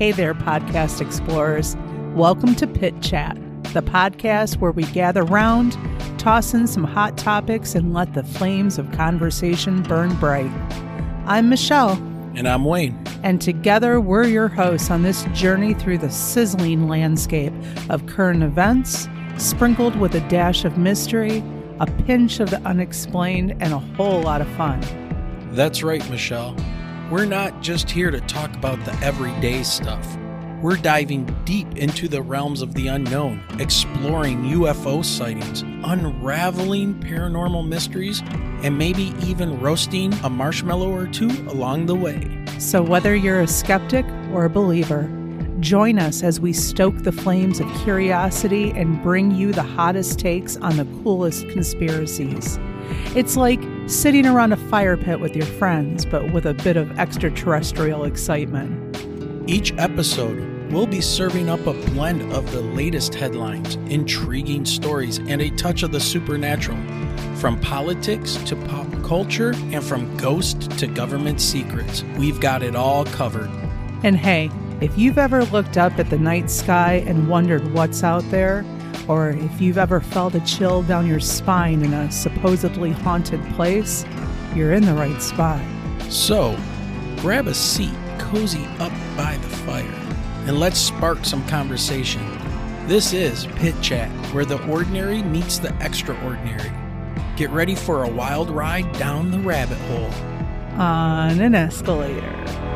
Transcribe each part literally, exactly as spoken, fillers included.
Hey there, podcast explorers. Welcome to Pit Chat, the podcast where we gather round, toss in some hot topics, and let the flames of conversation burn bright. I'm Michelle. And I'm Wayne. And together we're your hosts on this journey through the sizzling landscape of current events, sprinkled with a dash of mystery, a pinch of the unexplained, and a whole lot of fun. That's right, Michelle. We're not just here to talk about the everyday stuff. We're diving deep into the realms of the unknown, exploring U F O sightings, unraveling paranormal mysteries, and maybe even roasting a marshmallow or two along the way. So whether you're a skeptic or a believer, join us as we stoke the flames of curiosity and bring you the hottest takes on the coolest conspiracies. It's like sitting around a fire pit with your friends, but with a bit of extraterrestrial excitement. Each episode, we'll be serving up a blend of the latest headlines, intriguing stories, and a touch of the supernatural. From politics to pop culture, and from ghost to government secrets, we've got it all covered. And hey, if you've ever looked up at the night sky and wondered what's out there, or if you've ever felt a chill down your spine in a supposedly haunted place, you're in the right spot. So, grab a seat, cozy up by the fire, and let's spark some conversation. This is Pit Chat, where the ordinary meets the extraordinary. Get ready for a wild ride down the rabbit hole. On an escalator.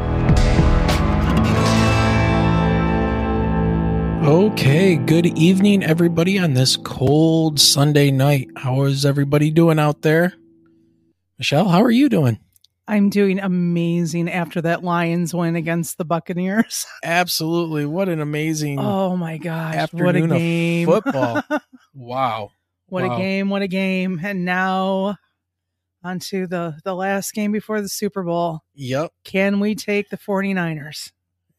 Okay, good evening, everybody, on this cold Sunday night. How is everybody doing out there? Michelle, how are you doing? I'm doing amazing after that Lions win against the Buccaneers. Absolutely. What an amazing oh my gosh, afternoon what a game. of football. Wow. What wow. a game, what a game. And now on to the, the last game before the Super Bowl. Yep. Can we take the 49ers?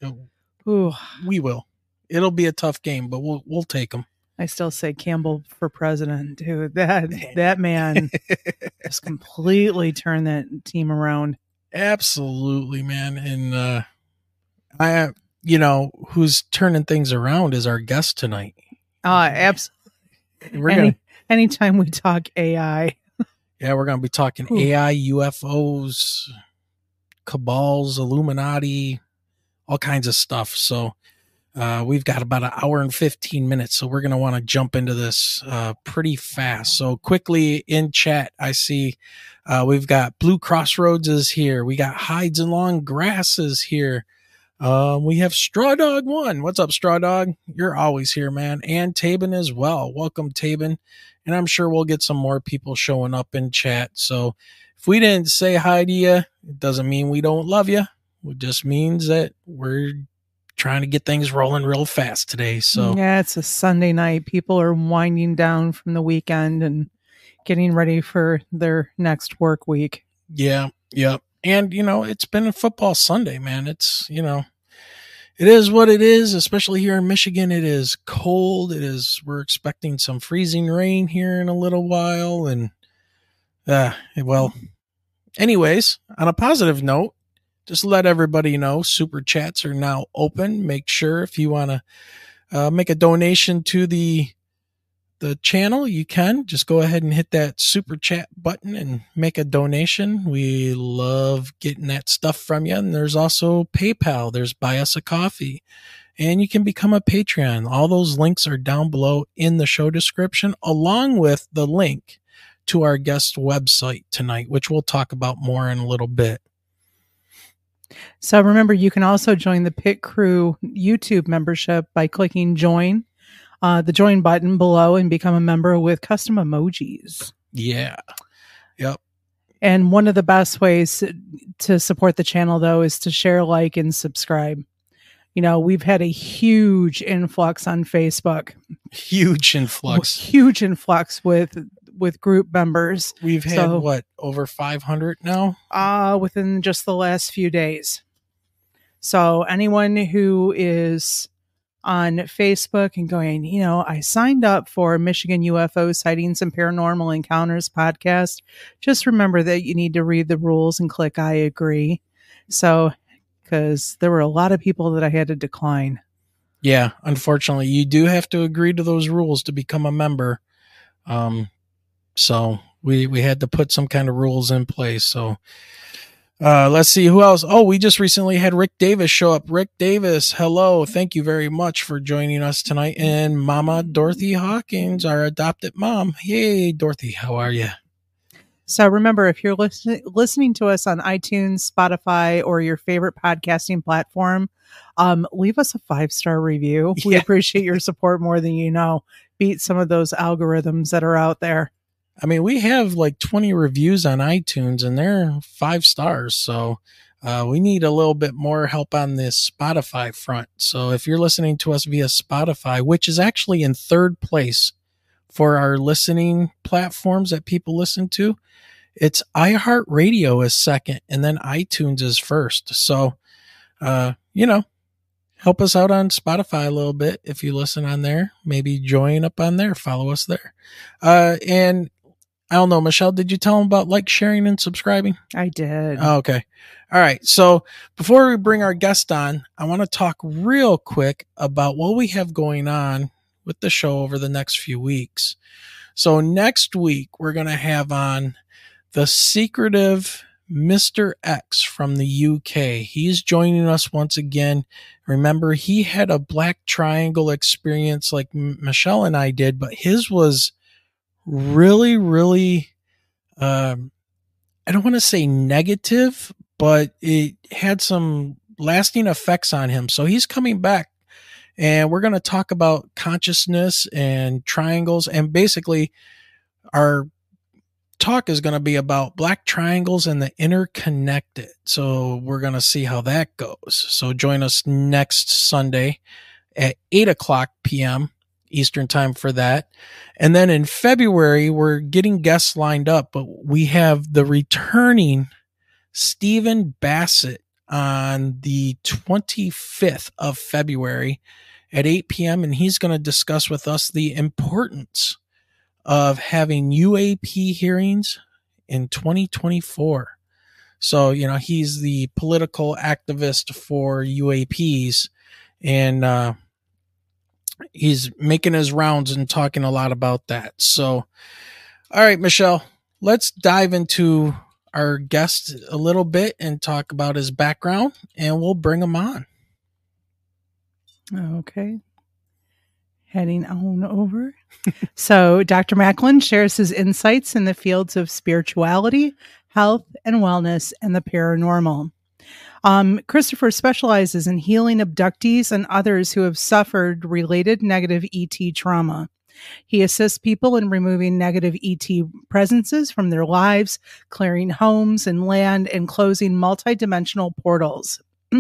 Ooh. We will. It'll be a tough game, but we'll we'll take them. I still say Campbell for president, dude. That that man just completely turned that team around. Absolutely, man. And uh, I, you know, who's turning things around is our guest tonight. Uh absolutely. We're Any, gonna anytime we talk A I. Yeah, we're gonna be talking Ooh. A I, U F Os, cabals, Illuminati, all kinds of stuff. So. Uh, we've got about an hour and fifteen minutes, so we're going to want to jump into this uh, pretty fast. So quickly in chat, I see uh, we've got Blue Crossroads is here. We got Hides and Long Grasses here. Uh, we have Straw Dog One. What's up, Straw Dog? You're always here, man. And Tabin as well. Welcome, Tabin. And I'm sure we'll get some more people showing up in chat. So if we didn't say hi to you, it doesn't mean we don't love you. It just means that we're trying to get things rolling real fast today. So yeah, it's a Sunday night. People are winding down from the weekend and getting ready for their next work week. Yeah, yeah. And, you know, it's been a football Sunday, man. It's, you know, it is what it is, especially here in Michigan. It is cold. It is, we're expecting some freezing rain here in a little while. And, uh, well, anyways, on a positive note, just let everybody know super chats are now open. Make sure if you want to uh, make a donation to the the channel, you can just go ahead and hit that super chat button and make a donation. We love getting that stuff from you. And there's also PayPal. There's Buy Us a Coffee. And you can become a Patreon. All those links are down below in the show description, along with the link to our guest website tonight, which we'll talk about more in a little bit. So remember, you can also join the Pit Crew YouTube membership by clicking join, uh, the join button below, and become a member with custom emojis. Yeah. Yep. And one of the best ways to support the channel, though, is to share, like, and subscribe. You know, we've had a huge influx on Facebook. Huge influx. Huge influx with with group members. We've had, so, what, over five hundred now? Uh, within just the last few days. So anyone who is on Facebook and going, you know, I signed up for Michigan U F O Sightings and Paranormal Encounters podcast, just remember that you need to read the rules and click I agree. So because there were a lot of people that I had to decline. Yeah, unfortunately, you do have to agree to those rules to become a member. Um, so we we had to put some kind of rules in place. So uh, let's see who else. Oh, we just recently had Rick Davis show up. Rick Davis, hello. Thank you very much for joining us tonight. And Mama Dorothy Hawkins, our adopted mom. Hey, Dorothy, how are you? So remember, if you're listen- listening to us on iTunes, Spotify, or your favorite podcasting platform, um, leave us a five-star review. We Yeah. appreciate your support more than you know. Beat some of those algorithms that are out there. I mean, we have like twenty reviews on iTunes and they're five stars. So uh, we need a little bit more help on this Spotify front. So if you're listening to us via Spotify, which is actually in third place for our listening platforms that people listen to, it's iHeartRadio is second and then iTunes is first. So, uh, you know, help us out on Spotify a little bit. If you listen on there, maybe join up on there, follow us there. Uh, and I don't know, Michelle, did you tell them about like, sharing, and subscribing? I did. Oh, okay. All right. So before we bring our guest on, I want to talk real quick about what we have going on with the show over the next few weeks. So next week, we're going to have on the secretive Mister X from the U K. He's joining us once again. Remember, he had a black triangle experience like M- Michelle and I did, but his was really, really, um, I don't want to say negative, but it had some lasting effects on him. So he's coming back. And we're going to talk about consciousness and triangles. And basically, our talk is going to be about black triangles and the interconnected. So we're going to see how that goes. So join us next Sunday at eight o'clock p.m. Eastern time for that. And then in February, we're getting guests lined up, but we have the returning Stephen Bassett on the twenty-fifth of February at eight p.m. And he's going to discuss with us the importance of having U A P hearings in twenty twenty-four. So, you know, he's the political activist for U A Ps, and uh, he's making his rounds and talking a lot about that. So, all right, Michelle, let's dive into our guest a little bit and talk about his background, and we'll bring him on. Okay. Heading on over. So Doctor Macklin shares his insights in the fields of spirituality, health, and wellness, and the paranormal. Um, Christopher specializes in healing abductees and others who have suffered related negative E T trauma. He assists people in removing negative E T presences from their lives, clearing homes and land, and closing multidimensional portals.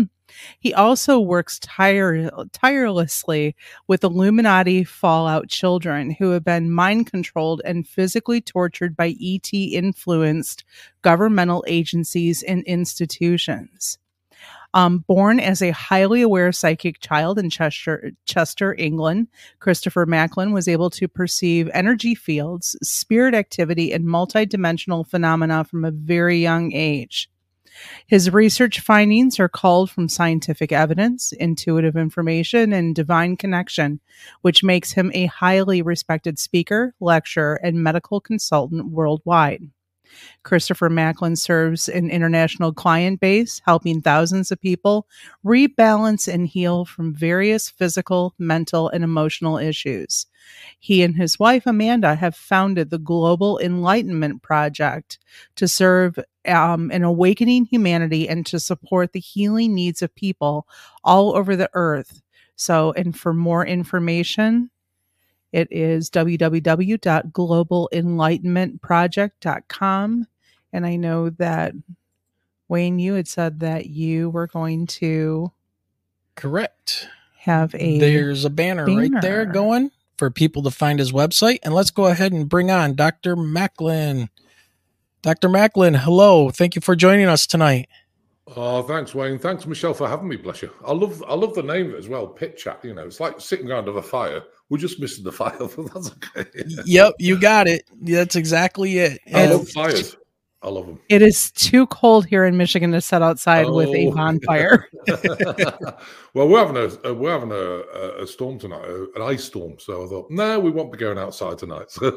He also works tire- tirelessly with Illuminati Fallout children who have been mind-controlled and physically tortured by E T-influenced governmental agencies and institutions. Um, born as a highly aware psychic child in Chester, Chester, England, Christopher Macklin was able to perceive energy fields, spirit activity, and multidimensional phenomena from a very young age. His research findings are culled from scientific evidence, intuitive information, and divine connection, which makes him a highly respected speaker, lecturer, and medical consultant worldwide. Christopher Macklin serves an international client base, helping thousands of people rebalance and heal from various physical, mental, and emotional issues. He and his wife, Amanda, have founded the Global Enlightenment Project to serve um, an awakening humanity and to support the healing needs of people all over the earth. So, and for more information, it is w w w dot global enlightenment project dot com. And I know that, Wayne, you had said that you were going to... Correct. Have a... There's a banner, banner right there going for people to find his website. And let's go ahead and bring on Doctor Macklin. Doctor Macklin, hello. Thank you for joining us tonight. Oh, thanks, Wayne. Thanks, Michelle, for having me. Bless you. I love, I love the name of it as well. Pit Chat. You know, it's like sitting around over a fire. We're just missing the fire, but that's okay. Yep, you got it. That's exactly it. I and love fires. I love them. It is too cold here in Michigan to sit outside Oh. with a bonfire. Well, we're having a we're having a, a storm tonight, an ice storm. So I thought, no, we won't be going outside tonight. So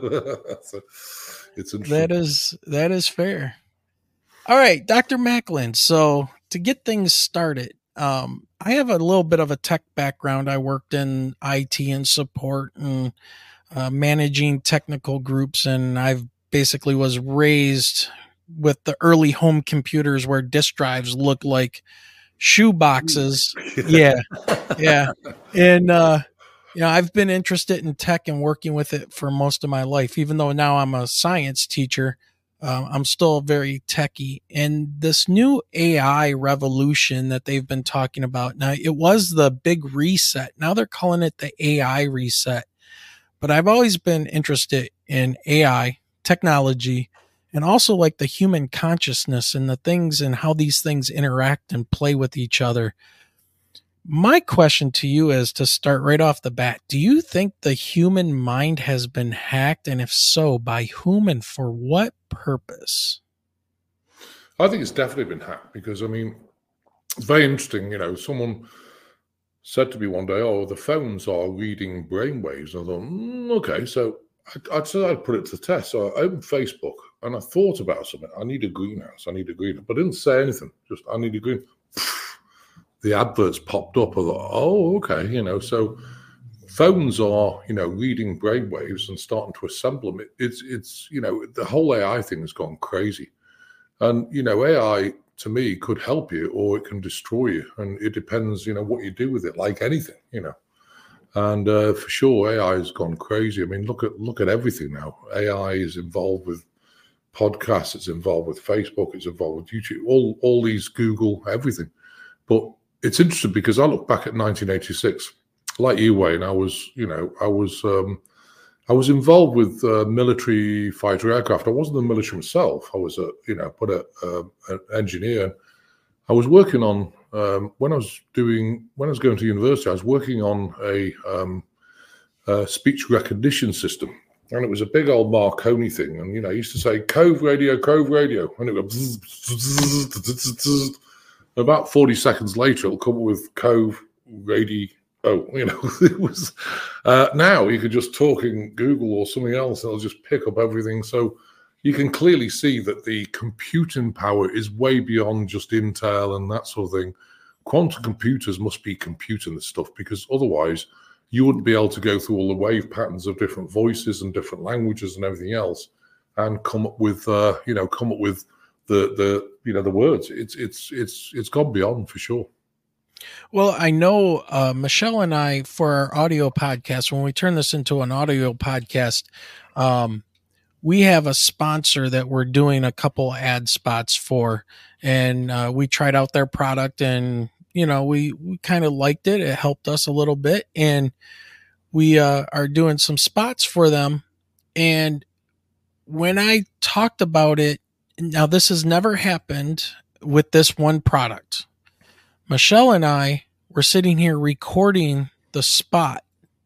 it's interesting. That is that is fair. All right, Doctor Macklin. So to get things started, um, I have a little bit of a tech background. I worked in I T and support and uh, managing technical groups, and I've basically was raised with the early home computers where disk drives looked like shoe boxes. Yeah. Yeah. And, uh, you know, I've been interested in tech and working with it for most of my life, even though now I'm a science teacher. Uh, I'm still very techie. And this new A I revolution that they've been talking about now, it was the big reset. Now they're calling it the A I reset. But I've always been interested in A I technology, and also like the human consciousness and the things and how these things interact and play with each other. My question to you is, to start right off the bat, do you think the human mind has been hacked? And if so, by whom and for what purpose? I think it's definitely been hacked because, I mean, it's very interesting. You know, someone said to me one day, oh, the phones are reading brainwaves. I thought, mm, okay, so I, I said I'd put it to the test. So I opened Facebook and I thought about something. I need a greenhouse. I need a greenhouse. But I didn't say anything. Just, I need a green. The adverts popped up. I thought, oh, okay. You know, so phones are, you know, reading brainwaves and starting to assemble them. It, it's, it's, you know, the whole A I thing has gone crazy. And, you know, A I, to me, could help you or it can destroy you. And it depends, you know, what you do with it, like anything, you know. And uh, for sure, A I has gone crazy. I mean, look at look at everything now. A I is involved with podcasts. It's involved with Facebook. It's involved with YouTube. All all these Google, everything. But it's interesting because I look back at nineteen eighty-six, like you, Wayne. I was, you know, I was um, I was involved with uh, military fighter aircraft. I wasn't in the military myself. I was a, you know, but a, a an engineer. I was working on. Um, when I was doing, when I was going to university, I was working on a, um, a speech recognition system, and it was a big old Marconi thing. And you know, I used to say "Cove radio, Cove radio," and it would bzz, bzz, bzz, bzz. About forty seconds later, it'll come up with "Cove radio." Oh, you know, it was. Uh, now you could just talk in Google or something else, and it'll just pick up everything. So you can clearly see that the computing power is way beyond just Intel and that sort of thing. Quantum computers must be computing this stuff because otherwise you wouldn't be able to go through all the wave patterns of different voices and different languages and everything else and come up with, uh, you know, come up with the, the, you know, the words. It's, it's, it's, it's gone beyond for sure. Well, I know uh, Michelle and I, for our audio podcast, when we turn this into an audio podcast, um, we have a sponsor that we're doing a couple ad spots for, and uh, we tried out their product, and you know, we, we kind of liked it. It helped us a little bit, and we uh, are doing some spots for them. And when I talked about it, now this has never happened with this one product. Michelle and I were sitting here recording the spot,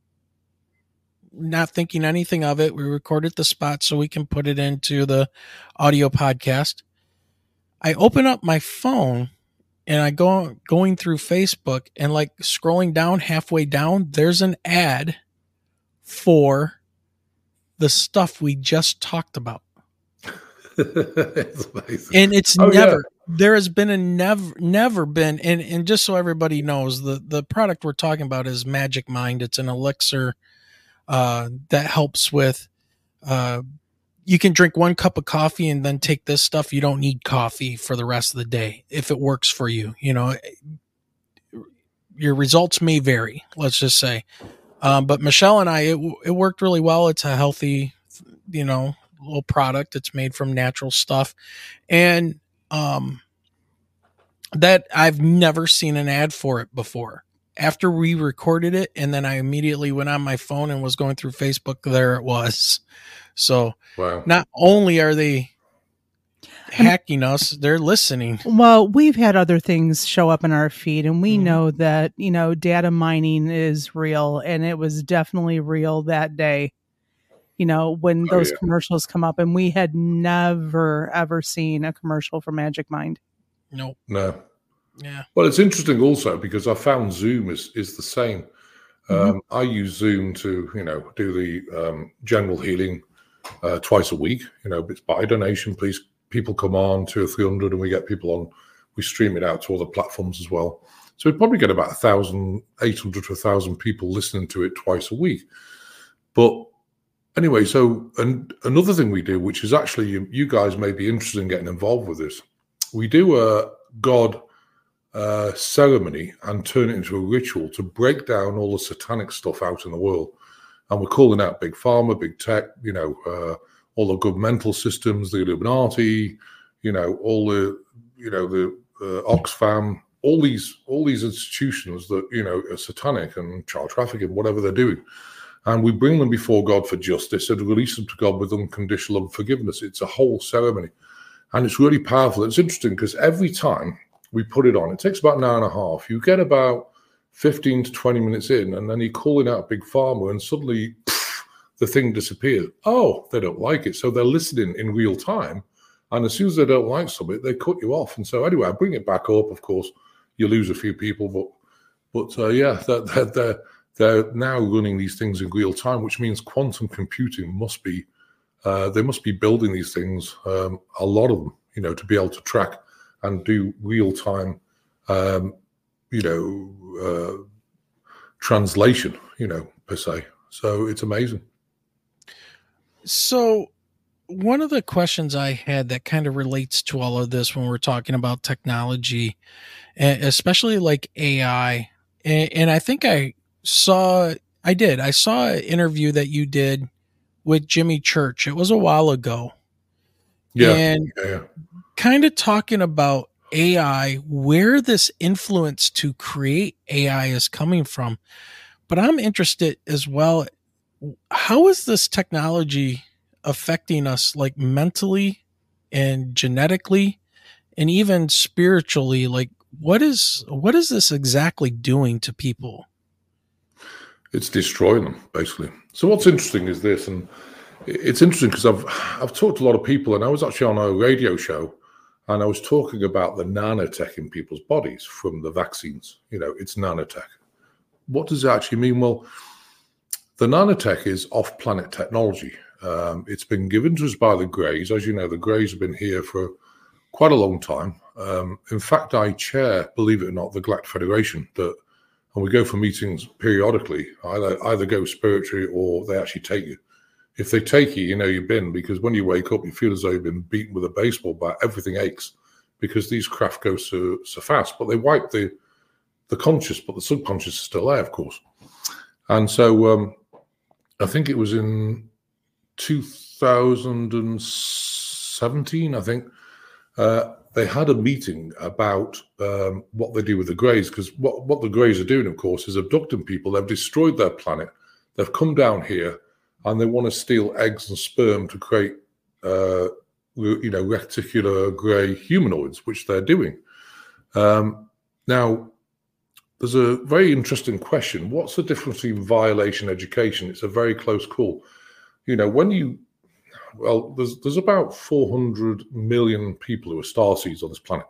not thinking anything of it. We recorded the spot so we can put it into the audio podcast. I open up my phone and I go going through Facebook, and like scrolling down halfway down, there's an ad for the stuff we just talked about. It's amazing. And it's Oh, never, yeah. there has been a never, never been. And, and just so everybody knows, the, the product we're talking about is Magic Mind. It's an elixir uh, that helps with, uh, you can drink one cup of coffee and then take this stuff. You don't need coffee for the rest of the day if it works for you. You know, your results may vary, let's just say. Um, but Michelle and I, it, it worked really well. It's a healthy, you know, little product. It's made from natural stuff. And um, that I've never seen an ad for it before. After we recorded it, and then I immediately went on my phone and was going through Facebook, there it was. So Wow. Not only are they hacking us, they're listening. Well, we've had other things show up in our feed, and we Mhm. know that, you know, data mining is real, and it was definitely real that day. you know, when Oh, those yeah. commercials come up, and we had never, ever seen a commercial for Magic Mind. Nope. No. Yeah. Well, it's interesting also because I found Zoom is, is the same. Mhm. Um, I use Zoom to, you know, do the um, general healing uh, twice a week. You know, it's by donation. Please, people come on, two or three hundred, and we get people on. We stream it out to other platforms as well. So we probably get about a thousand, eight hundred to a thousand people listening to it twice a week. But anyway, so and another thing we do, which is actually you, you guys may be interested in getting involved with this, we do a God uh, ceremony and turn it into a ritual to break down all the satanic stuff out in the world. And we're calling out Big Pharma, Big Tech, you know, uh, all the governmental systems, the Illuminati, you know, all the, you know, the uh, Oxfam, all these, all these institutions that, you know, are satanic and child trafficking, whatever they're doing. And we bring them before God for justice and release them to God with unconditional love and forgiveness. It's a whole ceremony. And it's really powerful. It's interesting because every time we put it on, it takes about an hour and a half. You get about fifteen to twenty minutes in, and then you're calling out Big Pharma, and suddenly pff, the thing disappears. Oh, they don't like it. So they're listening in real time. And as soon as they don't like something, they cut you off. And so anyway, I bring it back up. Of course, you lose a few people, but but uh, yeah, they're, they're, they're, they're now running these things in real time, which means quantum computing must be, uh, they must be building these things, um, a lot of them, you know, to be able to track and do real time, um, you know, uh, translation, you know, per se. So it's amazing. So one of the questions I had that kind of relates to all of this when we're talking about technology, especially like A I, and, and I think I saw, I did, I saw an interview that you did with Jimmy Church. It was a while ago. Yeah. And yeah. kind of talking about A I, where this influence to create A I is coming from. But I'm interested as well. How is this technology affecting us, like mentally and genetically and even spiritually? Like, what is, what is this exactly doing to people? It's destroying them, basically. So what's interesting is this, and it's interesting because I've, I've talked to a lot of people, and I was actually on a radio show, and I was talking about the nanotech in people's bodies from the vaccines. You know, it's nanotech. What does it actually mean? Well, the nanotech is off-planet technology. Um, it's been given to us by the Greys. As you know, the Greys have been here for quite a long time. Um, in fact, I chair, believe it or not, the Galactic Federation, that, and we go for meetings periodically. Either, either go spiritually or they actually take you. If they take you, you know you've been, because when you wake up, you feel as though you've been beaten with a baseball bat. Everything aches because these craft go so, so fast. But they wipe the the conscious, but the subconscious is still there, of course. And so um, I think it was in two thousand seventeen, I think, uh, they had a meeting about um, what they do with the Greys, because what, what the Greys are doing, of course, is abducting people. They've destroyed their planet. They've come down here, and they want to steal eggs and sperm to create, uh, you know, reticular grey humanoids, which they're doing. Um, now, there's a very interesting question. What's the difference between violation and education? It's a very close call. You know, when you, well, there's there's about four hundred million people who are starseeds on this planet.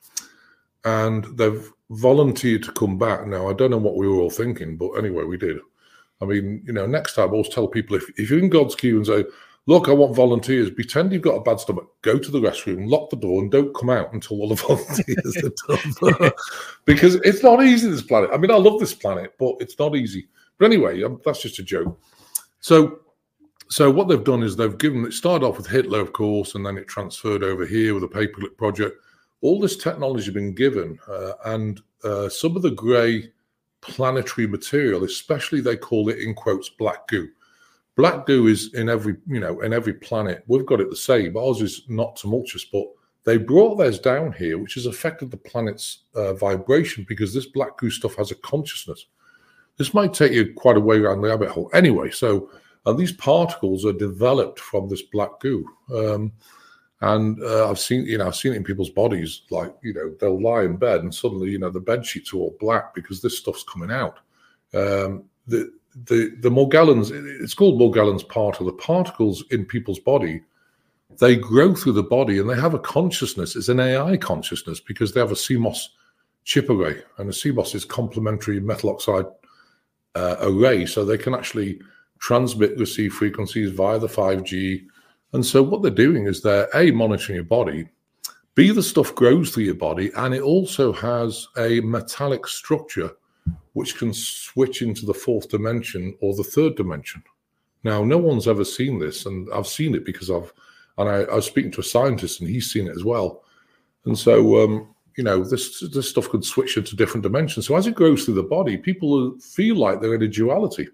And they've volunteered to come back. Now, I don't know what we were all thinking, but anyway, we did. I mean, you know, next time I always tell people, if, if you're in God's queue and say, look, I want volunteers, pretend you've got a bad stomach, go to the restroom, lock the door, and don't come out until all the volunteers are done. Because it's not easy, this planet. I mean, I love this planet, but it's not easy. But anyway, um, that's just a joke. So so what they've done is they've given, it started off with Hitler, of course, and then it transferred over here with the Paperclip Project. All this technology has been given, uh, and uh, some of the grey planetary material, especially they call it, in quotes, black goo. Black goo is in every, you know, in every planet. We've got it the same. Ours is not tumultuous, but they brought theirs down here, which has affected the planet's uh, vibration, because this black goo stuff has a consciousness. This might take you quite a way around the rabbit hole. Anyway, so and these particles are developed from this black goo. Um, and uh, I've seen, you know, I've seen it in people's bodies. Like, you know, they'll lie in bed and suddenly, you know, the bed sheets are all black because this stuff's coming out. Um, the, the the Morgellons, it's called Morgellons particle. The particles in people's body, they grow through the body and they have a consciousness. It's an A I consciousness because they have a C M O S chip array, and the C M O S is complementary metal oxide uh, array, so they can actually transmit, receive frequencies via the five G. And so what they're doing is they're A, monitoring your body, B, the stuff grows through your body, and it also has a metallic structure which can switch into the fourth dimension or the third dimension. Now, no one's ever seen this, and I've seen it because I've, and I, I was speaking to a scientist, and he's seen it as well. And so, um, you know, this this stuff could switch into different dimensions. So as it grows through the body, people feel like they're in a duality.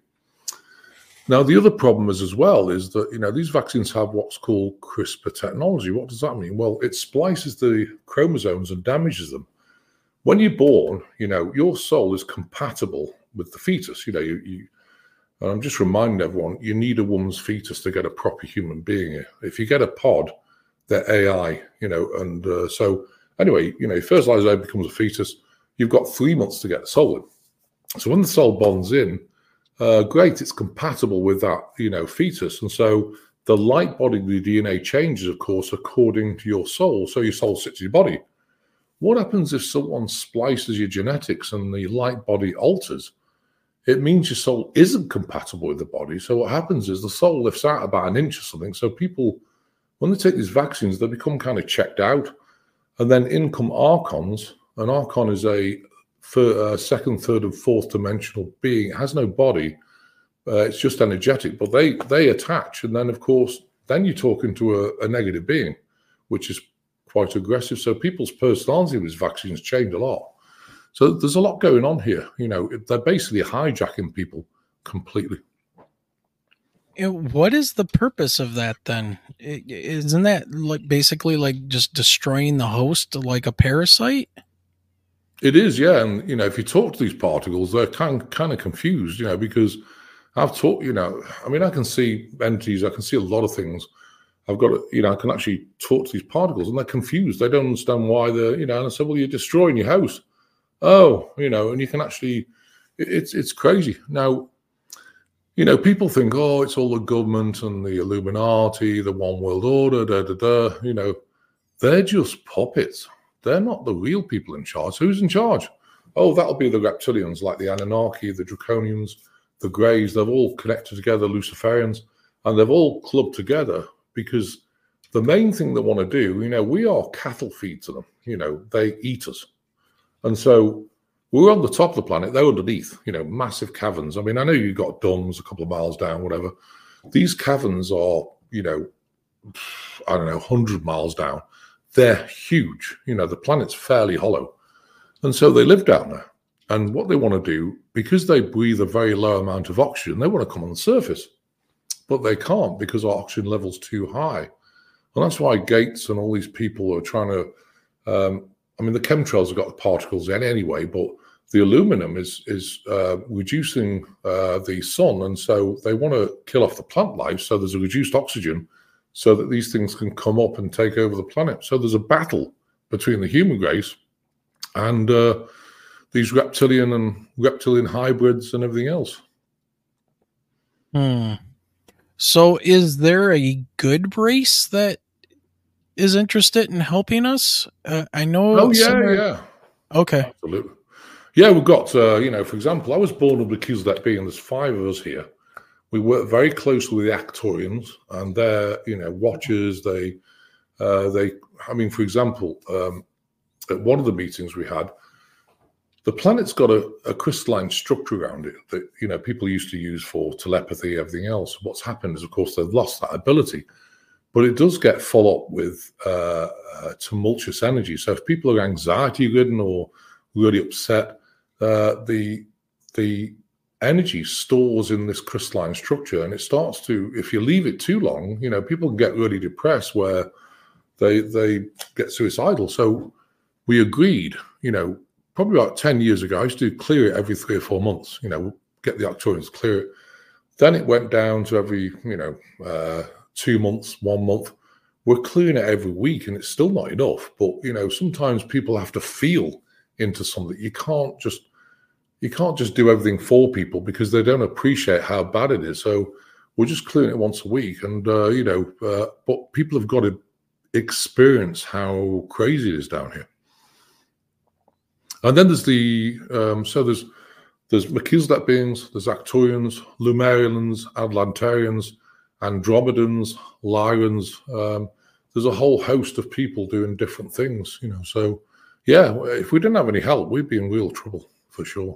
Now, the other problem is as well is that, you know, these vaccines have what's called CRISPR technology. What does that mean? Well, it splices the chromosomes and damages them. When you're born, you know, your soul is compatible with the fetus. You know, you, you and I'm just reminding everyone, you need a woman's fetus to get a proper human being. If you get a pod, they're A I, you know, and uh, so anyway, you know, fertilized egg becomes a fetus. You've got three months to get the soul in. So when the soul bonds in, uh, great, it's compatible with that, you know, fetus. And so the light body, the D N A changes, of course, according to your soul. So your soul sits in your body. What happens if someone splices your genetics and the light body alters? It means your soul isn't compatible with the body. So what happens is the soul lifts out about an inch or something. So people, when they take these vaccines, they become kind of checked out. And then in come archons. An archon is a for, uh, second, third, and fourth dimensional being. It has no body. Uh, it's just energetic. But they they attach. And then, of course, then you're talking to a, a negative being, which is quite aggressive. So people's personality with vaccines change a lot. So there's a lot going on here. You know, they're basically hijacking people completely. What is the purpose of that then? Isn't that like basically like just destroying the host like a parasite? It is, yeah. And, you know, if you talk to these particles, they're kind, kind of confused, you know, because I've talked, you know, I mean, I can see entities, I can see a lot of things. I've got to, you know, I can actually talk to these particles and they're confused. They don't understand why they're, you know, and I said, well, you're destroying your house. Oh, you know, and you can actually, it's it's crazy. Now, you know, people think, oh, it's all the government and the Illuminati, the one world order, da, da, da. You know, they're just puppets. They're not the real people in charge. Who's in charge? Oh, that'll be the reptilians, like the Anunnaki, the Draconians, the Greys. They've all connected together, Luciferians, and they've all clubbed together because the main thing they want to do, you know, we are cattle feed to them. You know, they eat us. And so we're on the top of the planet, they're underneath, you know, massive caverns. I mean, I know you've got domes a couple of miles down, whatever. These caverns are, you know, I don't know, one hundred miles down. They're huge. You know, the planet's fairly hollow. And so they live down there. And what they want to do, because they breathe a very low amount of oxygen, they want to come on the surface. But they can't because our oxygen level's too high. And that's why Gates and all these people are trying to, um, I mean, the chemtrails have got the particles in anyway, but the aluminum is is uh, reducing uh, the sun, and so they want to kill off the plant life. So there's a reduced oxygen, so that these things can come up and take over the planet. So there's a battle between the human race and uh, these reptilian and reptilian hybrids and everything else. Hmm. So is there a good race that is interested in helping us? Uh, I know. Oh, yeah, somewhere... yeah. Okay. Absolutely. Yeah, we've got, uh, you know, for example, I was born under Melchizedek being, there's five of us here. We work very closely with the Actorians, and they're, you know, watchers. They, uh, they, I mean, for example, um, at one of the meetings we had, the planet's got a, a crystalline structure around it that, you know, people used to use for telepathy, everything else. What's happened is, of course, they've lost that ability. But it does get full up with uh, uh, tumultuous energy. So if people are anxiety-ridden or really upset, uh, the the energy stores in this crystalline structure, and it starts to, if you leave it too long, you know, people can get really depressed where they they get suicidal. So we agreed, you know, probably about ten years ago, I used to clear it every three or four months, you know, get the Arcturians to clear it. Then it went down to every, you know, uh, two months, one month. We're clearing it every week, and it's still not enough. But, you know, sometimes people have to feel into something. You can't just you can't just do everything for people because they don't appreciate how bad it is. So we're just clearing it once a week, and uh, you know, uh, but people have got to experience how crazy it is down here. And then there's the um, so there's there's Melchizedek beings, there's Arcturians, Lemurians, Atlantarians, Andromedans, Lyrans. Um, there's a whole host of people doing different things, you know. So yeah, if we didn't have any help, we'd be in real trouble for sure.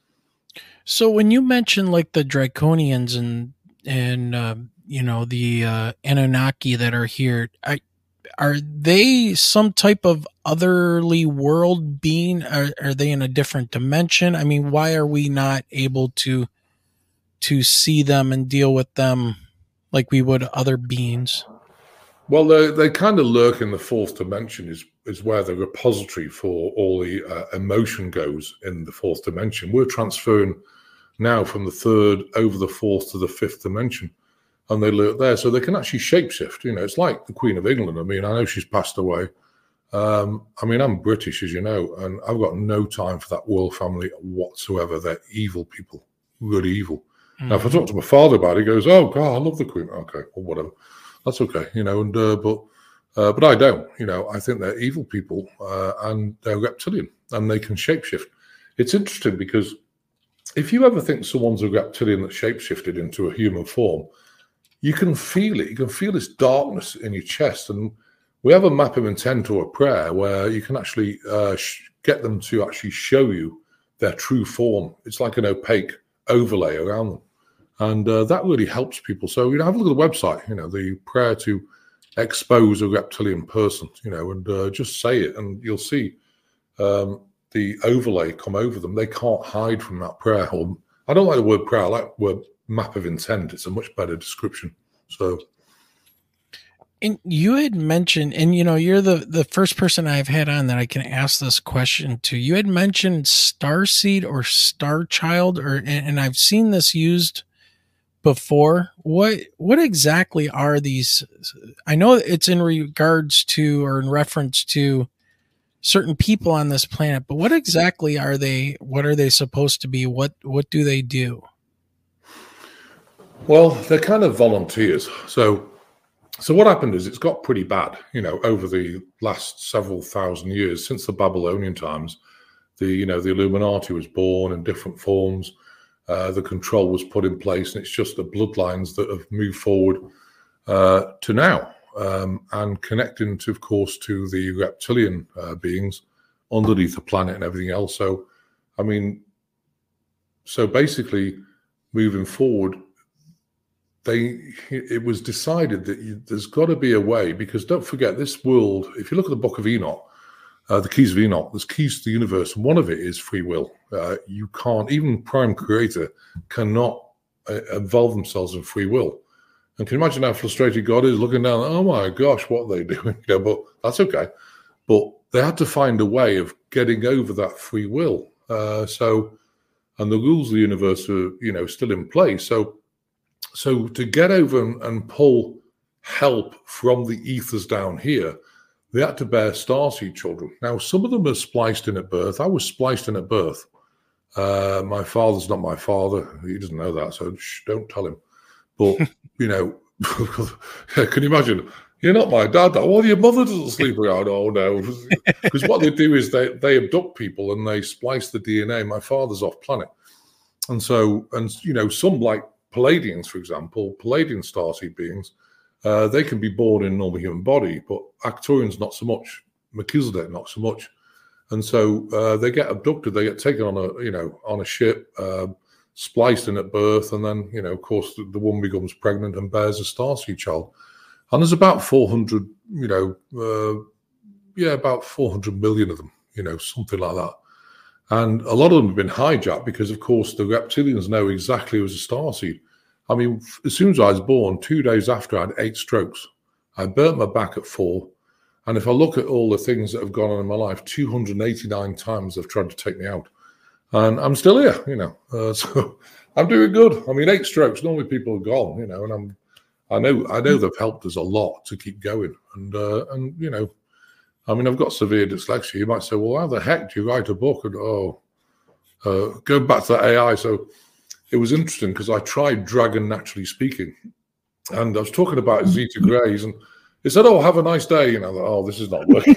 So when you mention like the Draconians and and uh, you know the uh, Anunnaki that are here, I, are they some type of otherly world being? Are, are they in a different dimension? I mean, why are we not able to to see them and deal with them like we would other beings? Well, they they kind of lurk in the fourth dimension. Is is where the repository for all the uh, emotion goes in the fourth dimension. We're transferring now from the third over the fourth to the fifth dimension, and they lurk there, so they can actually shapeshift. You know, it's like the Queen of England. I mean, I know she's passed away. Um, I mean, I'm British, as you know, and I've got no time for that royal family whatsoever. They're evil people, really evil. Mm-hmm. Now, if I talk to my father about it, he goes, "Oh God, I love the Queen." Okay, or whatever. That's okay, you know. And uh, but uh, but I don't. You know, I think they're evil people, uh, and they're reptilian, and they can shapeshift. It's interesting because if you ever think someone's a reptilian that shapeshifted into a human form, you can feel it. You can feel this darkness in your chest. And we have a map of intent or a prayer where you can actually uh, sh- get them to actually show you their true form. It's like an opaque overlay around them. And uh, that really helps people. So, you know, have a look at the website, you know, the prayer to expose a reptilian person, you know, and uh, just say it, and you'll see um, the overlay come over them. They can't hide from that prayer. Or, I don't like the word prayer. I like the word map of intent. It's a much better description. So, and you had mentioned, and you know, you're the the first person I've had on that I can ask this question to. You had mentioned starseed or star child, or and, and I've seen this used before. What what exactly are these? I know it's in regards to or in reference to certain people on this planet, but what exactly are they? What are they supposed to be? What what do they do? Well, they're kind of volunteers. So so what happened is it's got pretty bad, you know, over the last several thousand years since the Babylonian times. The you know the Illuminati was born in different forms. Uh, the control was put in place, and it's just the bloodlines that have moved forward uh, to now, um, and connecting to, of course, to the reptilian uh, beings underneath the planet and everything else. So, I mean, so basically, moving forward, they it was decided that you, there's got to be a way, because don't forget, this world, if you look at the Book of Enoch, Uh, the keys of Enoch, there's keys to the universe, and one of it is free will. Uh, you can't, even Prime Creator cannot uh, involve themselves in free will. And can you imagine how frustrated God is looking down, oh my gosh, what are they doing? Yeah, but that's okay. But they had to find a way of getting over that free will. Uh, so, and the rules of the universe are, you know, still in place. So, so to get over and, and pull help from the ethers down here, they had to bear starseed children. Now, some of them are spliced in at birth. I was spliced in at birth. Uh, my father's not my father. He doesn't know that, so shh, don't tell him. But, you know, can you imagine? You're not my dad. Well, your mother doesn't sleep around. Oh, no. Because what they do is they, they abduct people and they splice the D N A. My father's off planet. And so, and, you know, some like Palladians, for example, Palladian starseed beings, Uh, they can be born in a normal human body, but Arcturians not so much, Melchizedek not so much, and so uh, they get abducted. They get taken on a you know on a ship, uh, spliced in at birth, and then you know of course the, the woman becomes pregnant and bears a starseed child. And there's about four hundred, you know, uh, yeah, about four hundred million of them, you know, something like that. And a lot of them have been hijacked because, of course, the reptilians know exactly it was a starseed. I mean, as soon as I was born, two days after, I had eight strokes. I burnt my back at four. And if I look at all the things that have gone on in my life, two hundred eighty-nine times they've tried to take me out. And I'm still here, you know. Uh, so I'm doing good. I mean, eight strokes, normally people are gone, you know, and I'm, I know I know they've helped us a lot to keep going. And, uh, and you know, I mean, I've got severe dyslexia. You might say, well, how the heck do you write a book? And, oh, uh, going back to that A I, so it was interesting because I tried Dragon Naturally Speaking, and I was talking about Zeta Grays, and it said, "Oh, have a nice day." You know, like, oh, this is not working.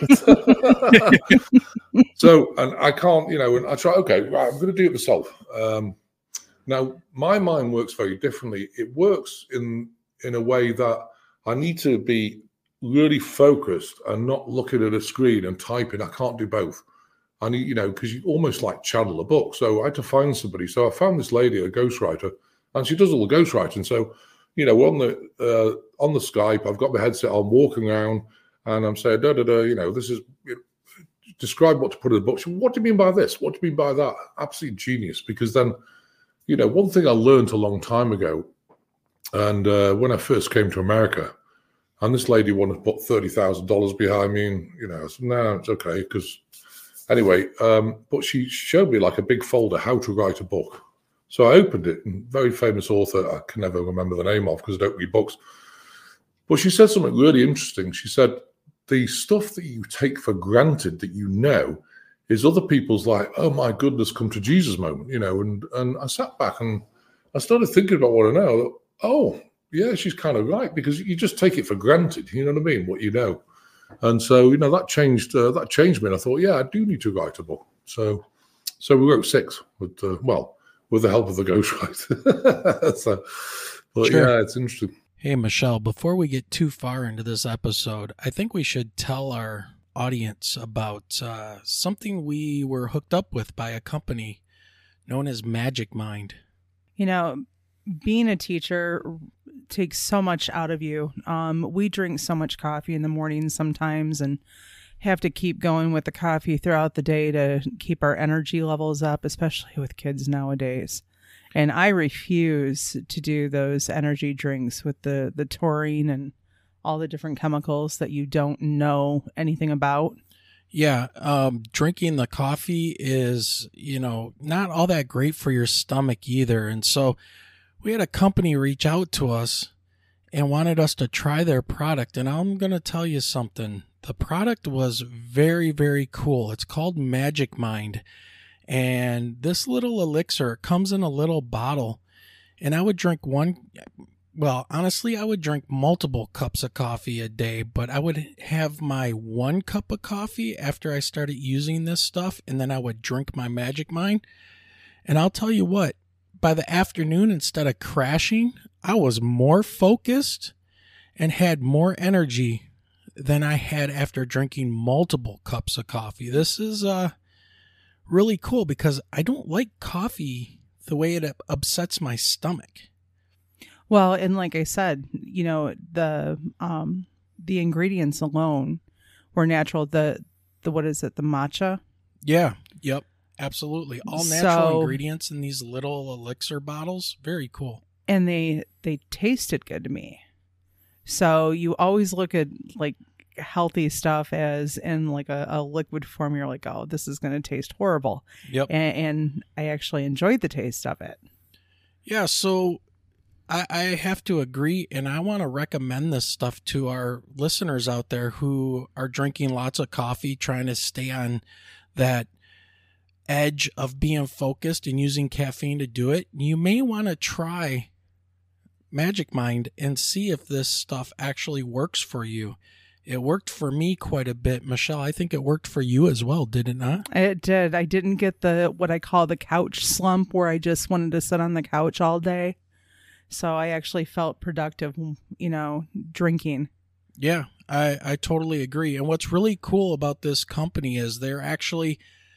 So, and I can't, you know, and I try. Okay, right, I'm going to do it myself. Um, now, my mind works very differently. It works in in a way that I need to be really focused and not looking at a screen and typing. I can't do both. I need, you know, because you almost like channel a book. So I had to find somebody. So I found this lady, a ghostwriter, and she does all the ghostwriting. So, you know, on the uh, on the Skype, I've got my headset on, walking around, and I'm saying, da da da. You know, this is you know, describe what to put in the book. She, what do you mean by this? What do you mean by that? Absolute genius. Because then, you know, one thing I learned a long time ago, and uh, when I first came to America, and this lady wanted to put thirty thousand dollars behind me, and you know, I said, no, it's okay, because. Anyway, um, but she showed me like a big folder, how to write a book. So I opened it, and very famous author, I can never remember the name of because I don't read books. But she said something really interesting. She said, the stuff that you take for granted that you know is other people's like, oh my goodness, come to Jesus moment, you know. And, and I sat back and I started thinking about what I know. Oh, yeah, she's kind of right, because you just take it for granted, you know what I mean, what you know. And so, you know, that changed uh, that changed me. And I thought, yeah, I do need to write a book. So so we wrote six, with, uh, well, with the help of the ghostwriter. so, but sure. Yeah, it's interesting. Hey, Michelle, before we get too far into this episode, I think we should tell our audience about uh, something we were hooked up with by a company known as Magic Mind. You know, being a teacher takes so much out of you. Um, we drink so much coffee in the morning sometimes and have to keep going with the coffee throughout the day to keep our energy levels up, especially with kids nowadays. And I refuse to do those energy drinks with the, the taurine and all the different chemicals that you don't know anything about. Yeah, um, drinking the coffee is, you know, not all that great for your stomach either. And so we had a company reach out to us and wanted us to try their product. And I'm going to tell you something. The product was very, very cool. It's called Magic Mind. And this little elixir comes in a little bottle. And I would drink one, well, honestly, I would drink multiple cups of coffee a day. But I would have my one cup of coffee after I started using this stuff. And then I would drink my Magic Mind. And I'll tell you what. By the afternoon, instead of crashing, I was more focused and had more energy than I had after drinking multiple cups of coffee. This is uh, really cool because I don't like coffee the way it upsets my stomach. Well, and like I said, you know, the um, the ingredients alone were natural. The the what is it? The matcha? Yeah. Yep. Absolutely. All natural so, ingredients in these little elixir bottles. Very cool. And they they tasted good to me. So you always look at like healthy stuff as in like a, a liquid form. You're like, oh, this is going to taste horrible. Yep. And, and I actually enjoyed the taste of it. Yeah. So I, I have to agree. And I want to recommend this stuff to our listeners out there who are drinking lots of coffee, trying to stay on that edge of being focused and using caffeine to do it. You may want to try Magic Mind and see if this stuff actually works for you. It worked for me quite a bit. Michelle, I think it worked for you as well, did it not? It did. I didn't get the what I call the couch slump where I just wanted to sit on the couch all day. So I actually felt productive, you know, drinking. Yeah, I, I totally agree. And what's really cool about this company is they're actually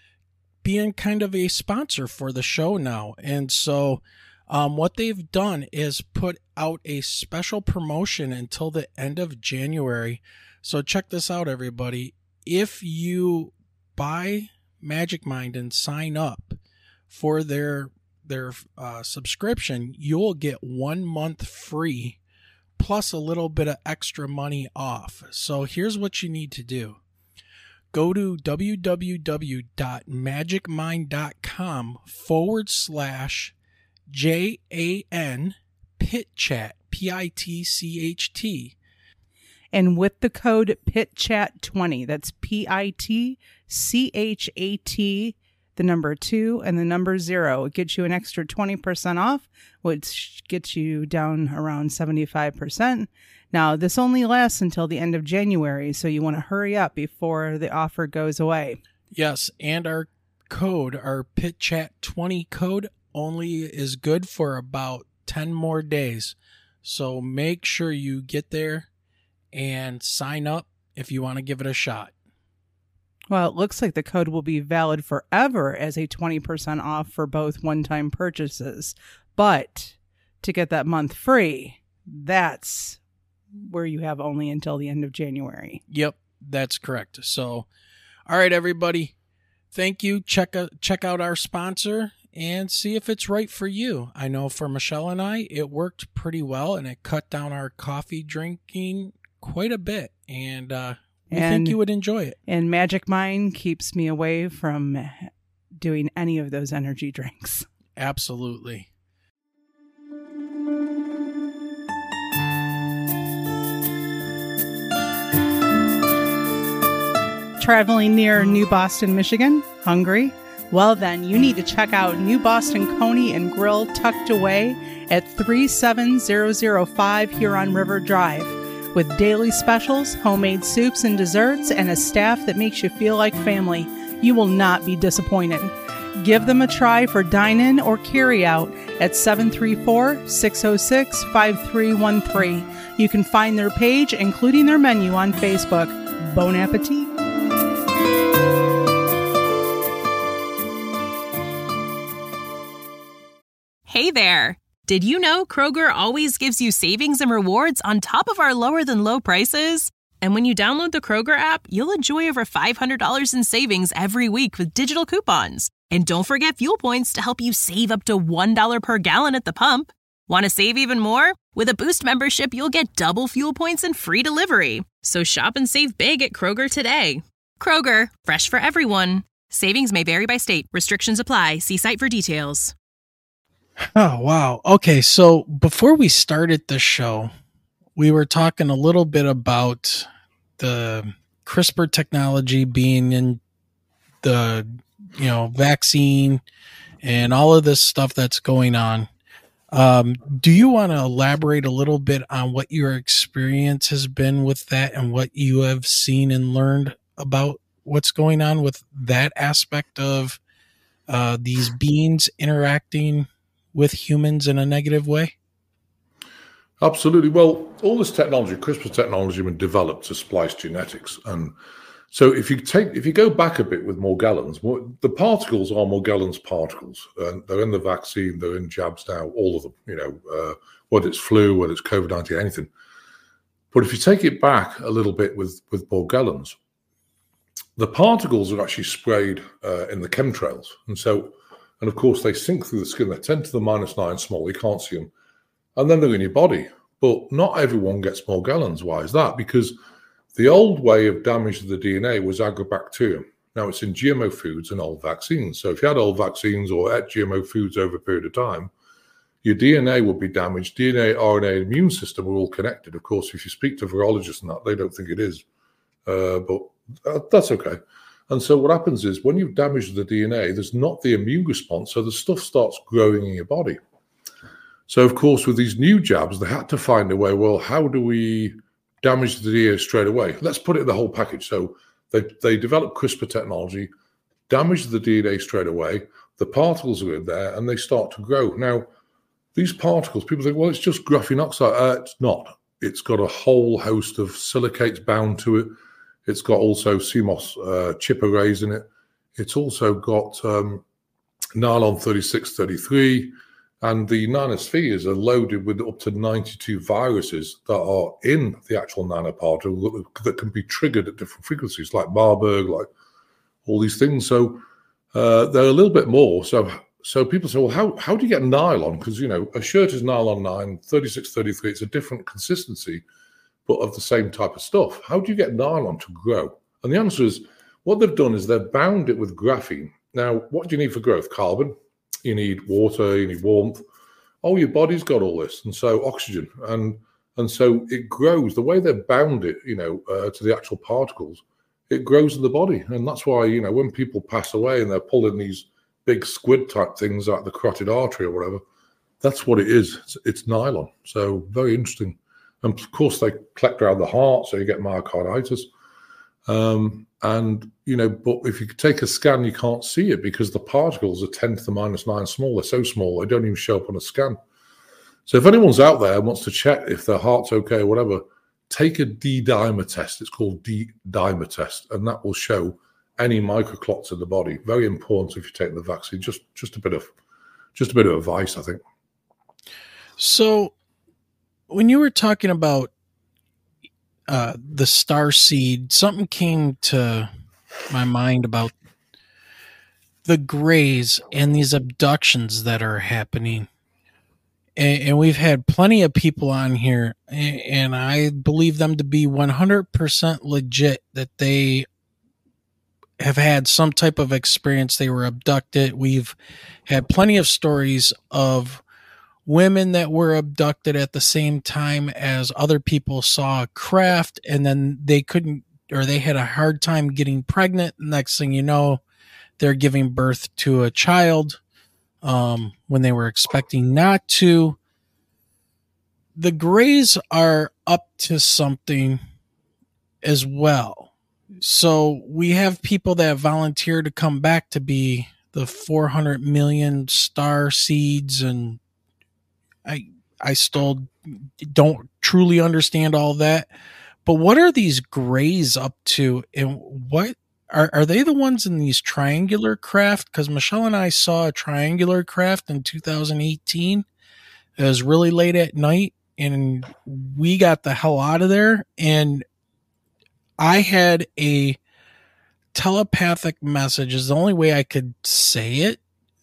being kind of a sponsor for the show now. And so um, what they've done is put out a special promotion until the end of January. So check this out, everybody. If you buy Magic Mind and sign up for their their uh, subscription, you'll get one month free plus a little bit of extra money off. So here's what you need to do. Go to www.magicmind.com forward slash J A N Pit Chat, P I T C H T. And with the code P I T chat twenty, that's P I T C H A T the number two, and the number zero. It gets you an extra twenty percent off, which gets you down around seventy-five percent. Now, this only lasts until the end of January, so you want to hurry up before the offer goes away. Yes, and our code, our Pit Chat twenty code, only is good for about ten more days. So make sure you get there and sign up if you want to give it a shot. Well, it looks like the code will be valid forever as a twenty percent off for both one-time purchases. But to get that month free, that's where you have only until the end of January. Yep, that's correct. So, all right, everybody. Thank you. Check out, check out our sponsor and see if it's right for you. I know for Michelle and I, it worked pretty well, and it cut down our coffee drinking quite a bit. And uh, we and, think you would enjoy it. And Magic Mind keeps me away from doing any of those energy drinks. Absolutely. Traveling near New Boston, Michigan? Hungry? Well, then you need to check out New Boston Coney and Grill, tucked away at three seven zero zero five Huron River Drive. With daily specials, homemade soups and desserts, and a staff that makes you feel like family, you will not be disappointed. Give them a try for dine-in or carry-out at seven three four, six zero six, five three one three. You can find their page, including their menu, on Facebook. Bon appetit! Hey there! Did you know Kroger always gives you savings and rewards on top of our lower-than-low prices? And when you download the Kroger app, you'll enjoy over five hundred dollars in savings every week with digital coupons. And don't forget fuel points to help you save up to one dollar per gallon at the pump. Want to save even more? With a Boost membership, you'll get double fuel points and free delivery. So shop and save big at Kroger today. Kroger, fresh for everyone. Savings may vary by state. Restrictions apply. See site for details. Oh, wow. Okay, so before we started the show, we were talking a little bit about the CRISPR technology being in the, you know, vaccine and all of this stuff that's going on. Um, do you want to elaborate a little bit on what your experience has been with that and what you have seen and learned about what's going on with that aspect of uh, these beings interacting with humans in a negative way? Absolutely. Well, all this technology, CRISPR technology, has been developed to splice genetics. And so if you take, if you go back a bit with Morgellons, the particles are Morgellons particles. And they're in the vaccine, they're in jabs now, all of them, you know, uh, whether it's flu, whether it's COVID nineteen, anything. But if you take it back a little bit with, with Morgellons, the particles are actually sprayed uh, in the chemtrails. And so, and of course, they sink through the skin. They're ten to the minus nine small. You can't see them. And then they're in your body. But not everyone gets Morgellons. Why is that? Because the old way of damage to the D N A was agrobacterium. Now, it's in G M O foods and old vaccines. So if you had old vaccines or ate G M O foods over a period of time, your D N A would be damaged. D N A, R N A, immune system are all connected. Of course, if you speak to virologists and that, they don't think it is. Uh, but uh, that's okay. And so what happens is when you've damaged the D N A, there's not the immune response, so the stuff starts growing in your body. So, of course, with these new jabs, they had to find a way, well, how do we damage the D N A straight away? Let's put it in the whole package. So they, they developed CRISPR technology, damage the D N A straight away, the particles are in there, and they start to grow. Now, these particles, people think, well, it's just graphene oxide. Uh, it's not. It's got a whole host of silicates bound to it. It's got also C M O S uh, chip arrays in it. It's also got um, nylon thirty-six thirty-three, and the nanospheres are loaded with up to ninety-two viruses that are in the actual nanoparticle that can be triggered at different frequencies, like Marburg, like all these things. So uh, they're a little bit more. So so people say, well, how, how do you get nylon? Because, you know, a shirt is nylon nine, thirty-six thirty-three. It's a different consistency, but of the same type of stuff. How do you get nylon to grow? And the answer is, what they've done is they've bound it with graphene. Now, what do you need for growth? Carbon. You need water, you need warmth. Oh, your body's got all this. And so oxygen. And and so it grows. The way they've bound it, you know, uh, to the actual particles it grows in the body. And that's why, you know, when people pass away and they're pulling these big squid type things out the carotid artery or whatever, that's what it is. It's, it's nylon. So very interesting. And of course, they collect around the heart, so you get myocarditis. Um, and, you know, but if you take a scan, you can't see it because the particles are ten to the minus nine small. They're so small, they don't even show up on a scan. So if anyone's out there and wants to check if their heart's okay or whatever, take a D-dimer test. It's called D-dimer test, and that will show any microclots in the body. Very important if you take the vaccine. Just, just a bit of, just a bit of advice, I think. So, when you were talking about uh, the star seed, something came to my mind about the Greys and these abductions that are happening. And, and we've had plenty of people on here, and, and I believe them to be one hundred percent legit that they have had some type of experience. They were abducted. We've had plenty of stories of women that were abducted at the same time as other people saw a craft, and then they couldn't, or they had a hard time getting pregnant. Next thing you know, they're giving birth to a child um, when they were expecting not to. The Greys are up to something as well. So we have people that volunteer to come back to be the four hundred million star seeds, and I I still don't truly understand all that. But what are these Greys up to, and what are are they the ones in these triangular craft? Because Michelle and I saw a triangular craft in two thousand eighteen. It was really late at night, and we got the hell out of there. And I had a telepathic message, is the only way I could say it,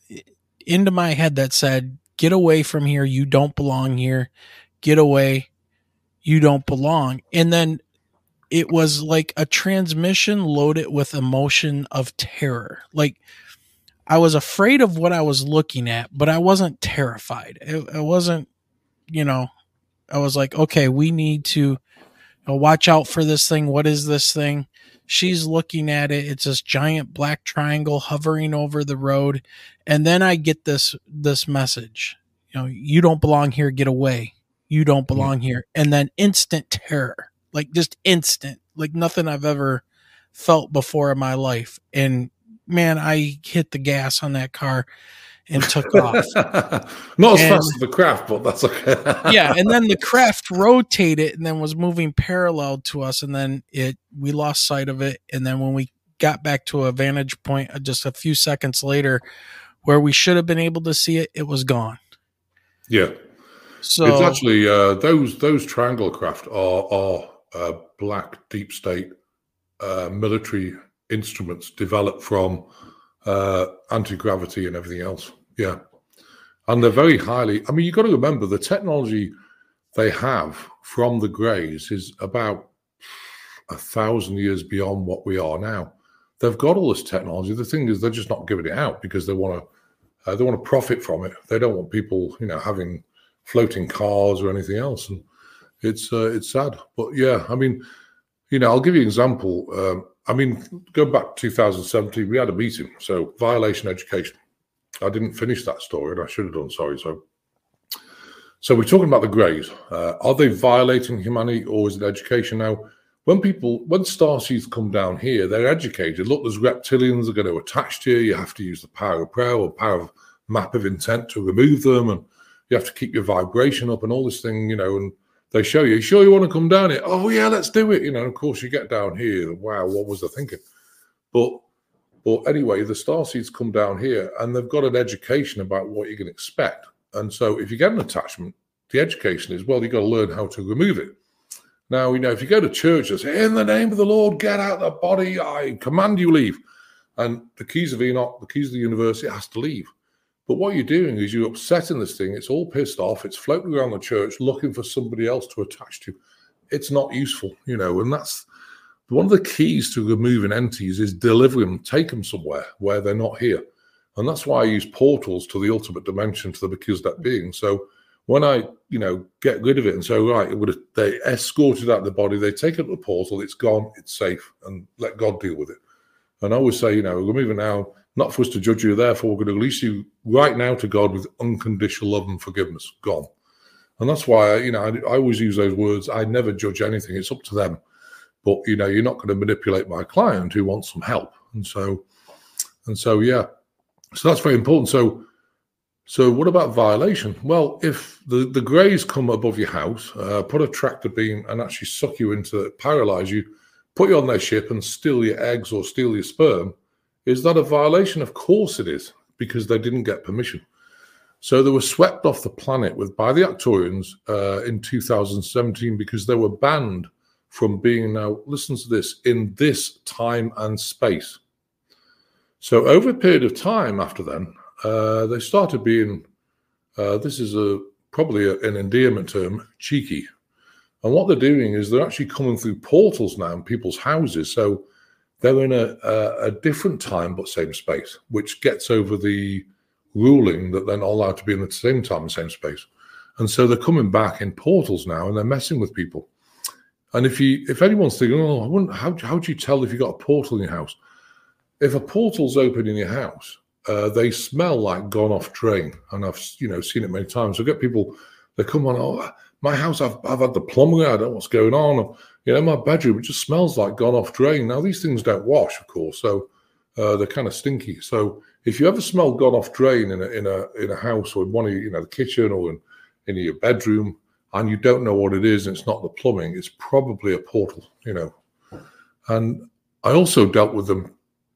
into my head that said, "Get away from here. You don't belong here. Get away. You don't belong." And then it was like a transmission loaded with emotion of terror. Like, I was afraid of what I was looking at, but I wasn't terrified. It, it wasn't, you know, I was like, okay, we need to, you know, watch out for this thing. What is this thing? She's looking at it. It's this giant black triangle hovering over the road. And then I get this, this message, you know, "You don't belong here. Get away. You don't belong here." And then instant terror, like just instant, like nothing I've ever felt before in my life. And man, I hit the gas on that car and took off. Not as and, fast as the craft, but that's okay. Yeah. And then the craft rotated and then was moving parallel to us. And then it, we lost sight of it. And then when we got back to a vantage point just a few seconds later where we should have been able to see it, it was gone. Yeah. So it's actually, uh, those, those triangle craft are, are uh, black deep state uh, military instruments developed from uh, anti-gravity and everything else. Yeah. And they're very highly, I mean, you've got to remember the technology they have from the Greys is about a thousand years beyond what we are now. They've got all this technology. The thing is, they're just not giving it out because they want to, uh, they want to profit from it. They don't want people, you know, having floating cars or anything else. And it's, uh, it's sad, but yeah, I mean, you know, I'll give you an example. Um, I mean, go back to two thousand seventeen, we had a meeting. So violation education. I didn't finish that story, and I should have done, sorry. So so we're talking about the Greys. Uh, are they violating humanity, or is it education? Now, when people, when starseeds come down here, they're educated. Look, there's reptilians that are going to attach to you. You have to use the power of prayer or power of map of intent to remove them, and you have to keep your vibration up and all this thing, you know, and they show you, "Sure you want to come down here?" "Oh, yeah, let's do it." You know, of course, you get down here. Wow, what was I thinking? But but anyway, the starseeds come down here, and they've got an education about what you can expect. And so if you get an attachment, the education is, well, you've got to learn how to remove it. Now, you know, if you go to church and say, "In the name of the Lord, get out of the body, I command you leave." And the keys of Enoch, the keys of the universe, it has to leave. But what you're doing is you're upsetting this thing. It's all pissed off. It's floating around the church looking for somebody else to attach to. It's not useful, you know, and that's one of the keys to removing entities is deliver them, take them somewhere where they're not here. And that's why I use portals to the ultimate dimension, to the Melchizedek being. So when I, you know, get rid of it and say, right, it would have, they escorted out the body, they take it to the portal, it's gone, it's safe, and let God deal with it. And I always say, you know, we're moving now, not for us to judge you, therefore we're going to release you right now to God with unconditional love and forgiveness. Gone. And that's why, you know, I, I always use those words. I never judge anything. It's up to them. But, you know, you're not going to manipulate my client who wants some help. And so, and so, yeah. So that's very important. So, so what about violation? Well, if the, the greys come above your house, uh, put a tractor beam and actually suck you into, paralyze you, put you on their ship and steal your eggs or steal your sperm, is that a violation? Of course it is, because they didn't get permission. So they were swept off the planet with by the Arcturians uh, in two thousand seventeen because they were banned from being, now listen to this, in this time and space. So over a period of time after then, uh, they started being, uh, this is a probably a, an endearment term, cheeky. And what they're doing is they're actually coming through portals now in people's houses. So they're in a, a, a different time but same space, which gets over the ruling that they're not allowed to be in the same time and same space. And so they're coming back in portals now and they're messing with people. And if you, if anyone's thinking, oh, I wouldn't, how, how do you tell if you've got a portal in your house? If a portal's open in your house, uh, they smell like gone off drain. And I've, you know, seen it many times. So I get people, they come on, oh, my house, I've, I've had the plumber, I don't know what's going on. Or, you know, my bedroom, it just smells like gone off drain. Now, these things don't wash, of course, so uh, they're kind of stinky. So if you ever smell gone off drain in a in a in a house or in one of your, you know, the kitchen or in, in your bedroom, and you don't know what it is, and it's not the plumbing, it's probably a portal, you know. And I also dealt with them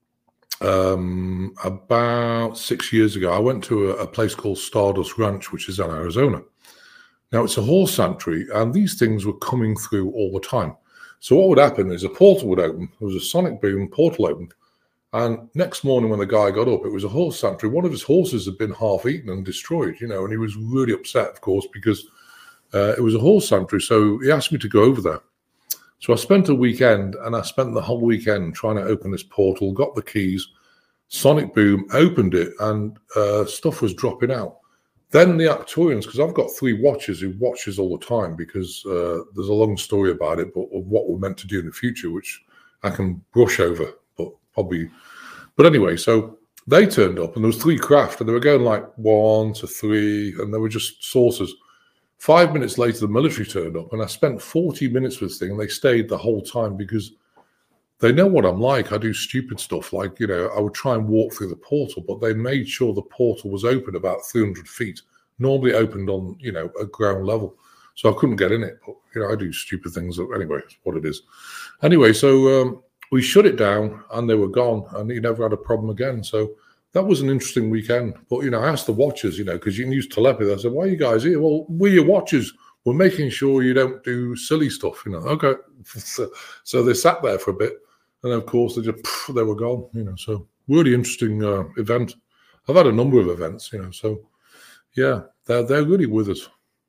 um, about six years ago. I went to a, a place called Stardust Ranch, which is in Arizona. Now, it's a horse sanctuary, and these things were coming through all the time. So what would happen is a portal would open. There was a sonic boom, portal opened. And next morning when the guy got up, it was a horse sanctuary. One of his horses had been half eaten and destroyed, you know, and he was really upset, of course, because uh, it was a horse sanctuary. So he asked me to go over there. So I spent a weekend, and I spent the whole weekend trying to open this portal, got the keys, sonic boom, opened it, and uh, stuff was dropping out. Then the Arcturians, because I've got three watchers who watches all the time, because uh, there's a long story about it, but of what we're meant to do in the future, which I can brush over, but probably. But anyway, so they turned up, and there was three craft, and they were going like one to three, and they were just saucers. Five minutes later, the military turned up, and I spent forty minutes with this thing, and they stayed the whole time because they know what I'm like. I do stupid stuff, like, you know, I would try and walk through the portal, but they made sure the portal was open about three hundred feet. Normally opened on, you know, a ground level. So I couldn't get in it. But, you know, I do stupid things. Anyway, it's what it is. Anyway, so um, we shut it down, and they were gone, and he never had a problem again. So that was an interesting weekend. But, you know, I asked the watchers, you know, because you can use telepathy. I said, why are you guys here? Well, we're your watchers. We're making sure you don't do silly stuff, you know. Okay. So, so they sat there for a bit. And of course, they just pff, they were gone, you know. So really interesting uh, event. I've had a number of events, you know. So yeah, they're they're really with us.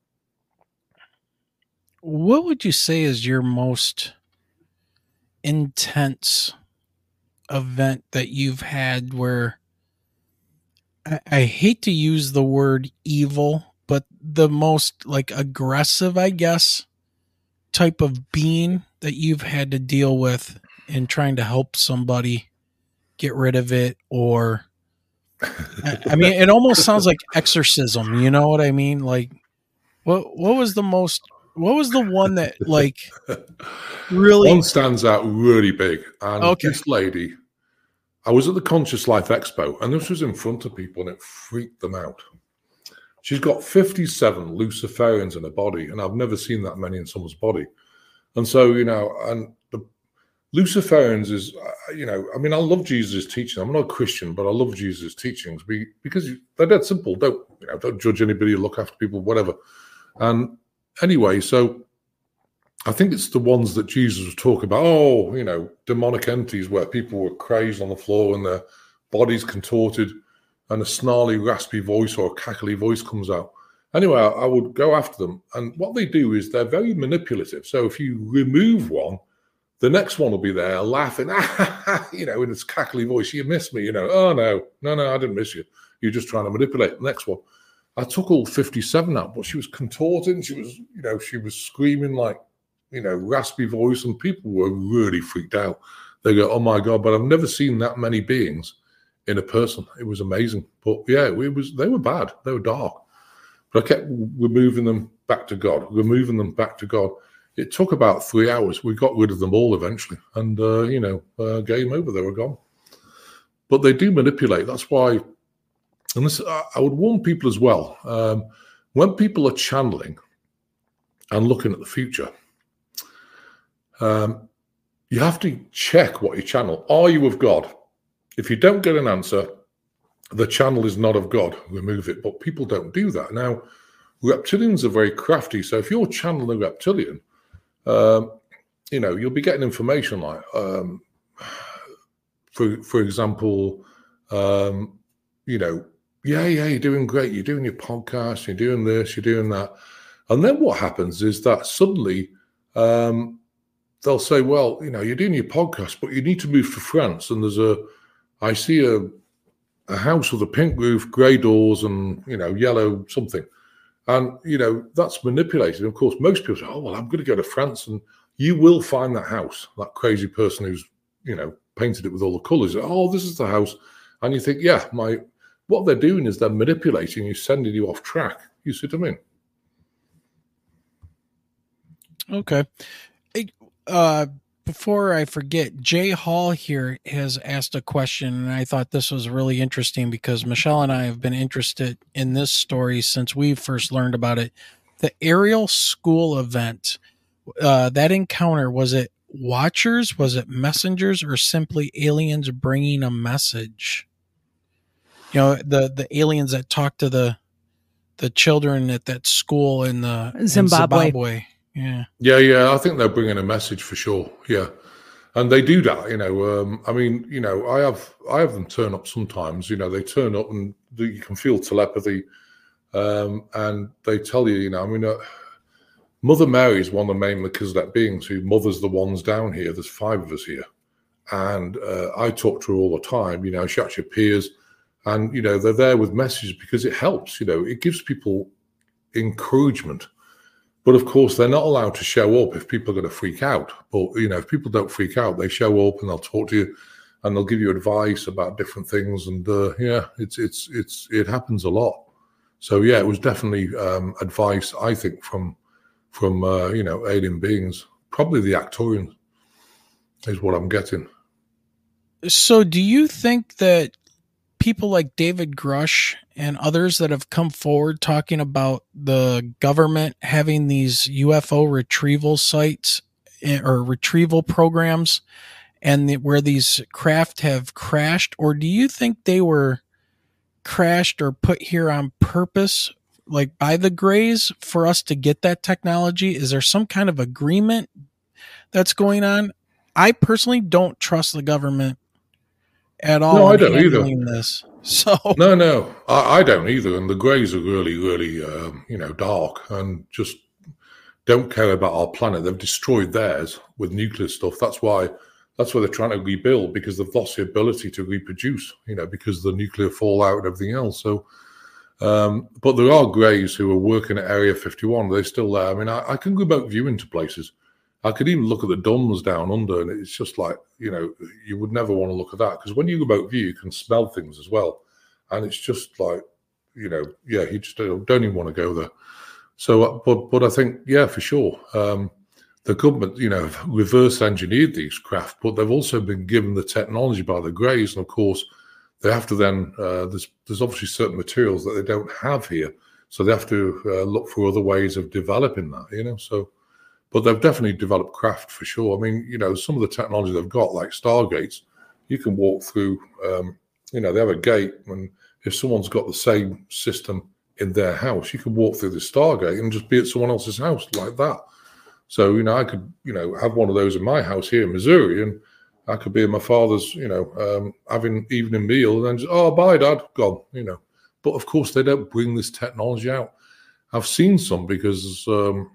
What would you say is your most intense event that you've had where I, I hate to use the word evil, but the most like aggressive, I guess, type of being that you've had to deal with in trying to help somebody get rid of it? Or I, I mean, it almost sounds like exorcism, you know what I mean? Like what what was the most what was the one that like really one stands out really big? And okay. This lady, I was at the Conscious Life Expo, and this was in front of people, and it freaked them out. She's got fifty-seven Luciferians in her body, and I've never seen that many in someone's body. And so, you know, and the Luciferians is, uh, you know, I mean, I love Jesus' teaching. I'm not a Christian, but I love Jesus' teachings because they're dead simple. Don't, you know, don't judge anybody, look after people, whatever. And anyway, so I think it's the ones that Jesus was talking about. Oh, you know, demonic entities where people were crazed on the floor and their bodies contorted and a snarly, raspy voice or a cackly voice comes out. Anyway, I, I would go after them. And what they do is they're very manipulative. So if you remove one, the next one will be there laughing, you know, in its cackly voice. You missed me, you know. Oh, no, no, no, I didn't miss you. You're just trying to manipulate the next one. I took all fifty-seven out, but she was contorting. She was, you know, she was screaming like, you know, raspy voice, and people were really freaked out. They go, "Oh my God!" But I've never seen that many beings in a person. It was amazing. But yeah, it was. They were bad. They were dark. But I kept removing them back to God, removing them back to God. It took about three hours. We got rid of them all eventually, and uh, you know, uh, game over. They were gone. But they do manipulate. That's why. And this, I would warn people as well. Um, when people are channeling and looking at the future, um, you have to check what you channel. Are you of God? If you don't get an answer, the channel is not of God. Remove it. But people don't do that. Now, reptilians are very crafty. So if you're channeling a reptilian, um, you know, you'll be getting information like, um, for for example, um, you know, yeah, yeah, you're doing great. You're doing your podcast. You're doing this. You're doing that. And then what happens is that suddenly um, they'll say, well, you know, you're doing your podcast, but you need to move to France. And there's a, I see a, a house with a pink roof, grey doors, and, you know, yellow something. And, you know, that's manipulated. Of course, most people say, oh, well, I'm going to go to France. And you will find that house, that crazy person who's, you know, painted it with all the colours. Oh, this is the house. And you think, yeah, my... What they're doing is they're manipulating you, sending you off track. You see what I mean? Okay. Uh, before I forget, Jay Hall here has asked a question, and I thought this was really interesting because Michelle and I have been interested in this story since we first learned about it. The Ariel School event, uh, that encounter, was it watchers, was it messengers, or simply aliens bringing a message? You know, the, the aliens that talk to the the children at that school in the Zimbabwe. In Zimbabwe. Yeah. Yeah, yeah. I think they're bringing a message for sure. Yeah. And they do that, you know. Um, I mean, you know, I have I have them turn up sometimes. You know, they turn up and you can feel telepathy. Um, and they tell you, you know, I mean, uh, Mother Mary is one of the main Melchizedek beings who mothers the ones down here. There's five of us here. And uh, I talk to her all the time. You know, she actually appears. And, you know, they're there with messages because it helps, you know, it gives people encouragement. But, of course, they're not allowed to show up if people are going to freak out. But, you know, if people don't freak out, they show up and they'll talk to you and they'll give you advice about different things. And, uh, yeah, it's it's it's it happens a lot. So, yeah, it was definitely um, advice, I think, from, from uh, you know, alien beings. Probably the Actorians is what I'm getting. So do you think that people like David Grush and others that have come forward talking about the government having these U F O retrieval sites or retrieval programs and the, where these craft have crashed, or do you think they were crashed or put here on purpose, like by the Greys, for us to get that technology? Is there some kind of agreement that's going on? I personally don't trust the government at all. No, I don't either. This. So no, no, I, I don't either. And the Greys are really, really, um, you know, dark and just don't care about our planet. They've destroyed theirs with nuclear stuff. That's why, that's why they're trying to rebuild, because they've lost the ability to reproduce. You know, because of the nuclear fallout and everything else. So, um, but there are Greys who are working at Area fifty-one. They're still there. I mean, I, I can remote view into places. I could even look at the duns down under, and it's just like, you know, you would never want to look at that, because when you remote view, you can smell things as well. And it's just like, you know, yeah, you just don't, don't even want to go there. So, but but I think, yeah, for sure, um, the government, you know, have reverse engineered these craft, but they've also been given the technology by the Greys. And of course, they have to then, uh, there's, there's obviously certain materials that they don't have here. So they have to uh, look for other ways of developing that, you know, so. But they've definitely developed craft for sure. I mean, you know, some of the technology they've got, like Stargates, you can walk through, um, you know, they have a gate, and if someone's got the same system in their house, you can walk through the Stargate and just be at someone else's house like that. So, you know, I could, you know, have one of those in my house here in Missouri, and I could be in my father's, you know, um, having evening meal, and then just, oh, bye, Dad, gone, you know. But, of course, they don't bring this technology out. I've seen some because... Um,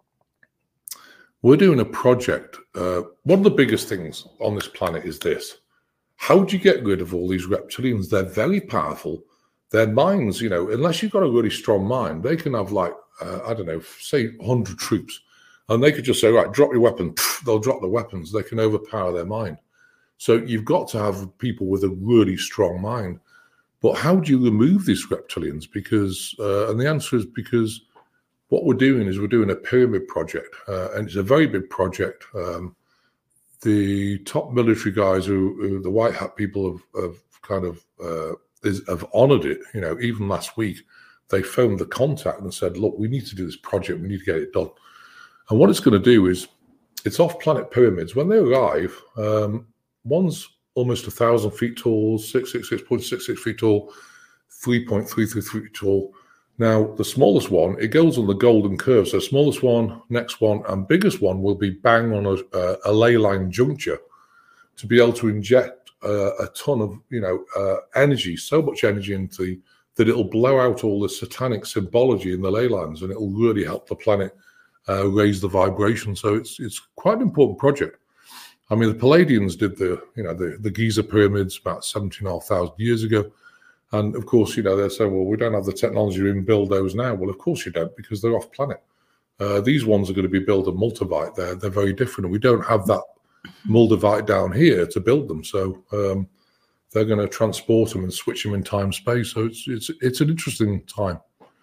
We're doing a project. Uh, one of the biggest things on this planet is this. How do you get rid of all these reptilians? They're very powerful. their minds, you know, unless you've got a really strong mind, they can have like, uh, I don't know, say one hundred troops, and they could just say, right, drop your weapon. They'll drop the weapons. They can overpower their mind. So you've got to have people with a really strong mind. But how do you remove these reptilians? Because, uh, and the answer is because what we're doing is we're doing a pyramid project, uh, and it's a very big project. Um, the top military guys, who, who the white hat people have, have kind of uh, is, have honoured it. You know, even last week they phoned the contact and said, "Look, we need to do this project. We need to get it done." And what it's going to do is, it's off-planet pyramids. When they arrive, um, one's almost a thousand feet tall, six six six point six six feet tall, three point three three feet tall. Now, the smallest one, it goes on the golden curve. So smallest one, next one, and biggest one will be bang on a, a, a ley line juncture to be able to inject uh, a ton of, you know, uh, energy, so much energy into the, that it'll blow out all the satanic symbology in the ley lines, and it'll really help the planet uh, raise the vibration. So it's it's quite an important project. I mean, the Palladians did the, you know, the, the Giza pyramids about seventeen thousand five hundred years ago. And of course, you know, they're saying, well, we don't have the technology to even build those now. Well, of course you don't, because they're off planet. Uh, these ones are going to be built in multivite. They're, they're very different. And we don't have that moldavite down here to build them. So um, they're going to transport them and switch them in time space. So it's, it's, it's an interesting time.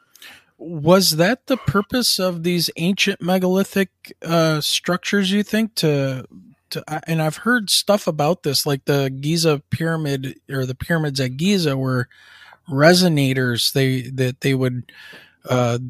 Was that the purpose of these ancient megalithic uh, structures, you think, to... To, and I've heard stuff about this, like the Giza pyramid or the pyramids at Giza were resonators. They that they would uh,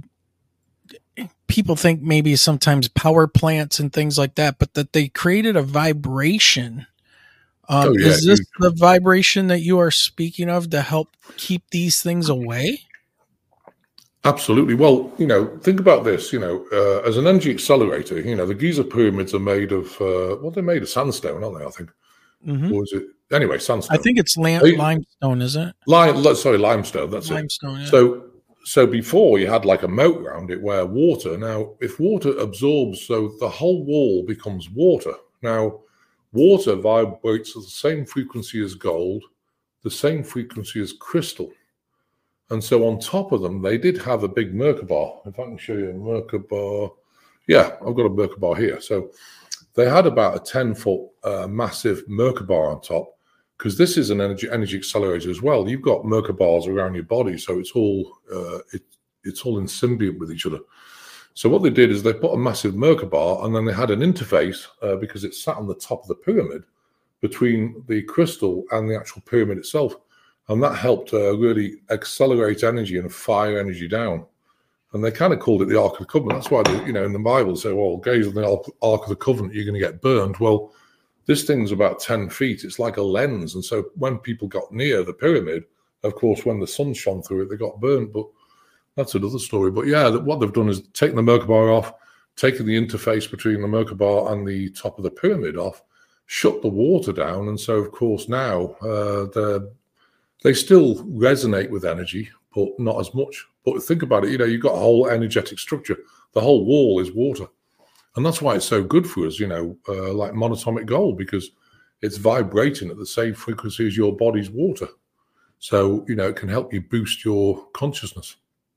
people think maybe sometimes power plants and things like that, but that they created a vibration. Um, oh, yeah, is this the vibration that you are speaking of to help keep these things away? Absolutely. Well, you know, think about this, you know, uh, as an energy accelerator, you know, the Giza pyramids are made of, uh, well, they're made of sandstone, aren't they, I think? Mm-hmm. Or is it? Anyway, sandstone. I think it's lam- they, limestone, isn't it? Lime, sorry, limestone, that's limestone, it. Yeah. So, so before you had like a moat around it where water, now if water absorbs, so the whole wall becomes water. Now, water vibrates at the same frequency as gold, the same frequency as crystal. And so on top of them, they did have a big Merkaba. If I can show you a Merkaba. Yeah, I've got a Merkaba here. So they had about a ten-foot uh, massive Merkaba on top, because this is an energy energy accelerator as well. You've got Merkabas around your body, so it's all uh, it, it's all in symbiont with each other. So what they did is they put a massive Merkaba, and then they had an interface, uh, because it sat on the top of the pyramid between the crystal and the actual pyramid itself. And that helped uh, really accelerate energy and fire energy down. And they kind of called it the Ark of the Covenant. That's why, they, you know, in the Bible, they say, well, gaze on the Ark of the Covenant, you're going to get burned. Well, this thing's about ten feet. It's like a lens. And so when people got near the pyramid, of course, when the sun shone through it, they got burned. But that's another story. But yeah, what they've done is taken the Merkaba off, taken the interface between the Merkaba and the top of the pyramid off, shut the water down. And so, of course, now uh, they're They still resonate with energy, but not as much. But think about it, you know, you've got a whole energetic structure. The whole wall is water. And that's why it's so good for us, you know, uh, like monatomic gold, because it's vibrating at the same frequency as your body's water. So, you know, it can help you boost your consciousness.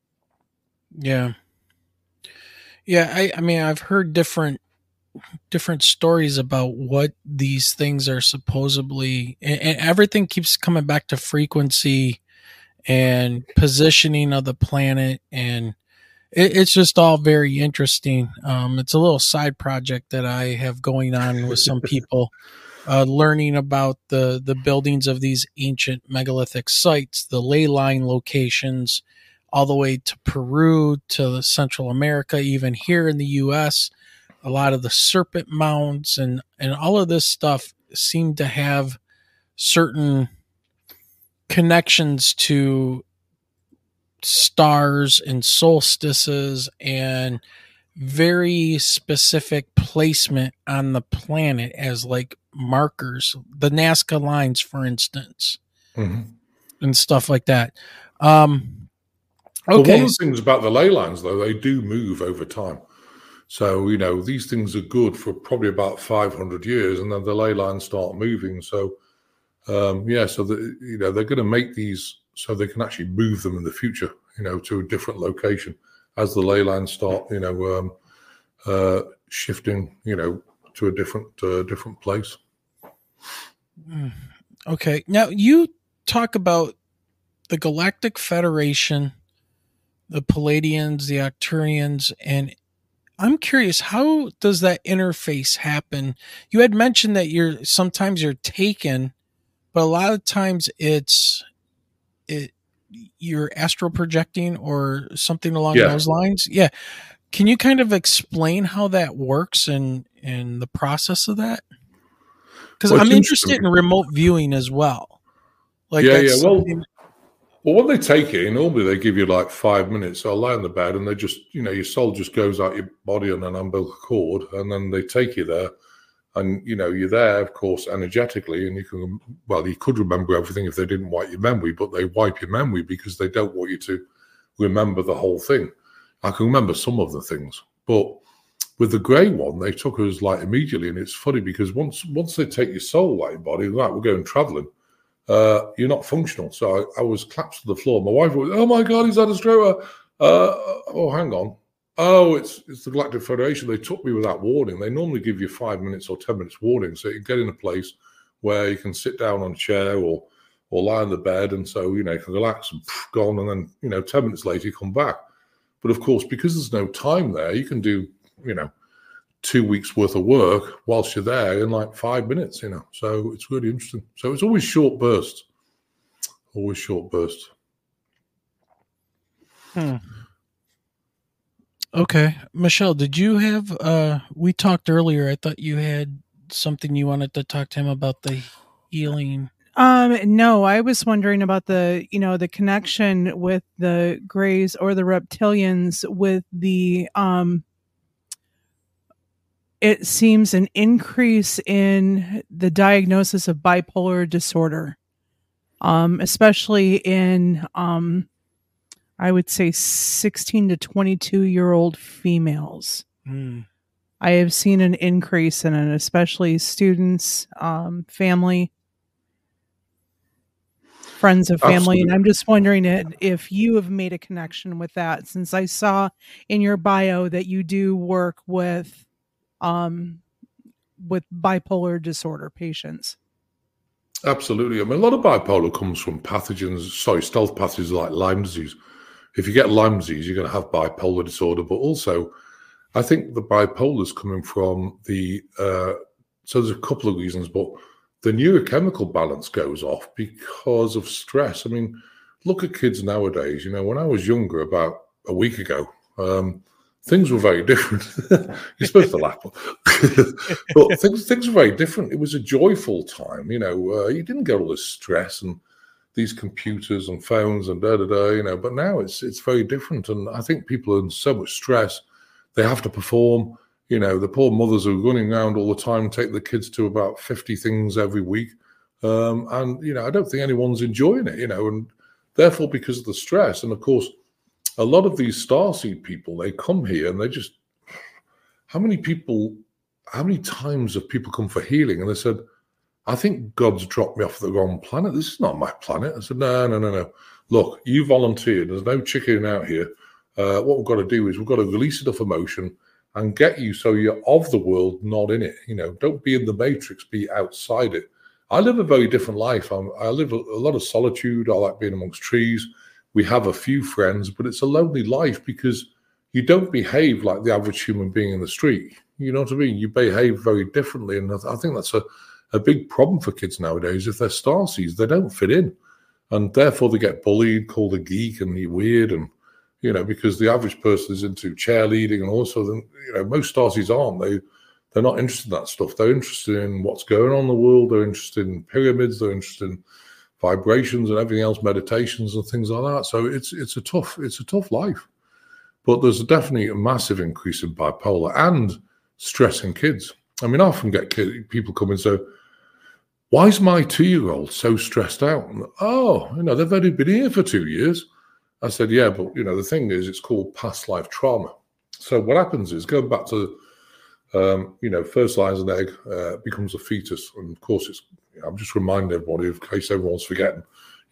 Yeah. Yeah, I, I mean, I've heard different different stories about what these things are supposedly, and, and everything keeps coming back to frequency and positioning of the planet, and it, it's just all very interesting. Um, it's a little side project that I have going on with some people, uh, learning about the the buildings of these ancient megalithic sites, the ley line locations, all the way to Peru, to Central America, even here in the U S A lot of the serpent mounds and, and all of this stuff seem to have certain connections to stars and solstices and very specific placement on the planet as like markers, the Nazca lines, for instance, mm-hmm. and stuff like that. Um, okay. But one of the things about the ley lines, though, they do move over time. So, you know, these things are good for probably about five hundred years, and then the ley lines start moving. So, um, yeah, so, the, you know, they're going to make these so they can actually move them in the future, you know, to a different location as the ley lines start, you know, um, uh, shifting, you know, to a different uh, different place. Okay. Now you talk about the Galactic Federation, the Palladians, the Arcturians, and I'm curious, how does that interface happen? You had mentioned that you're sometimes you're taken, but a lot of times it's it you're astral projecting or something along Yeah. those lines. Yeah. Can you kind of explain how that works and and the process of that? Because Well, I'm it's interested interesting. in remote viewing as well. Like Yeah, that's yeah. Well, something- Well, when they take it, normally they give you like five minutes. I'll lie on the bed and they just, you know, your soul just goes out your body on an umbilical cord, and then they take you there. And, you know, you're there, of course, energetically, and you can, well, you could remember everything if they didn't wipe your memory, but they wipe your memory because they don't want you to remember the whole thing. I can remember some of the things, but with the grey one, they took us like immediately. And it's funny because once once they take your soul out your body, like we're going traveling, uh, you're not functional. So I, I was collapsed to the floor. My wife was, oh my God, he's had a stroke. Uh, oh, hang on. Oh, it's it's the Galactic Federation. They took me without warning. They normally give you five minutes or ten minutes warning, so you get in a place where you can sit down on a chair or or lie on the bed, and so you know you can relax and pff, go on, and then you know ten minutes later you come back. But of course, because there's no time there, you can do you know two weeks worth of work whilst you're there in like five minutes. You know, so it's really interesting. So it's always short bursts, always short bursts. Hmm. Okay. Michelle, did you have, uh, we talked earlier, I thought you had something you wanted to talk to him about the healing. Um, no, I was wondering about the, you know, the connection with the Greys or the reptilians with the, um, it seems an increase in the diagnosis of bipolar disorder, um, especially in, um, I would say sixteen to twenty-two year old females. Mm. I have seen an increase in it, especially students, um, family, friends of family. Absolutely. And I'm just wondering if you have made a connection with that, since I saw in your bio that you do work with, um, with bipolar disorder patients. Absolutely. I mean, a lot of bipolar comes from pathogens, sorry, stealth pathogens like Lyme disease. If you get Lyme disease, you're going to have bipolar disorder. But also, I think the bipolar is coming from the, uh, so there's a couple of reasons, but the neurochemical balance goes off because of stress. I mean, look at kids nowadays. You know, when I was younger, about a week ago, um, things were very different. You're supposed to laugh. But things, things were very different. It was a joyful time. You know, uh, you didn't get all this stress and these computers and phones and da da da, you know, but now it's it's very different. And I think people are in so much stress, they have to perform. You know, the poor mothers are running around all the time, take the kids to about fifty things every week. Um, and, you know, I don't think anyone's enjoying it, you know, and therefore because of the stress. And of course, a lot of these starseed people, they come here and they just, how many people, how many times have people come for healing? And they said, I think God's dropped me off the wrong planet. This is not my planet. I said, no, no, no, no. Look, you volunteered. There's no chickening out here. Uh, what we've got to do is we've got to release enough emotion and get you so you're of the world, not in it. You know, don't be in the matrix, be outside it. I live a very different life. I'm, I live a, a lot of solitude. I like being amongst trees. We have a few friends, but it's a lonely life because you don't behave like the average human being in the street. You know what I mean? You behave very differently. And I think that's a A big problem for kids nowadays. If they're starseeds, they don't fit in, and therefore they get bullied, called a geek, and you're weird, and you know because the average person is into cheerleading, and also, you know, most starseeds aren't. They they're not interested in that stuff. They're interested in what's going on in the world. They're interested in pyramids. They're interested in vibrations and everything else, meditations and things like that. So it's it's a tough it's a tough life, but there's definitely a massive increase in bipolar and stress in kids. I mean, I often get kid, people come and say, why is my two-year-old so stressed out? And, oh, you know, they've only been here for two years. I said, yeah, but, you know, the thing is, it's called past life trauma. So what happens is, going back to, um, you know, first lies an egg, uh, becomes a fetus. And, of course, it's, you know, I'm just reminding everybody, in case everyone's forgetting,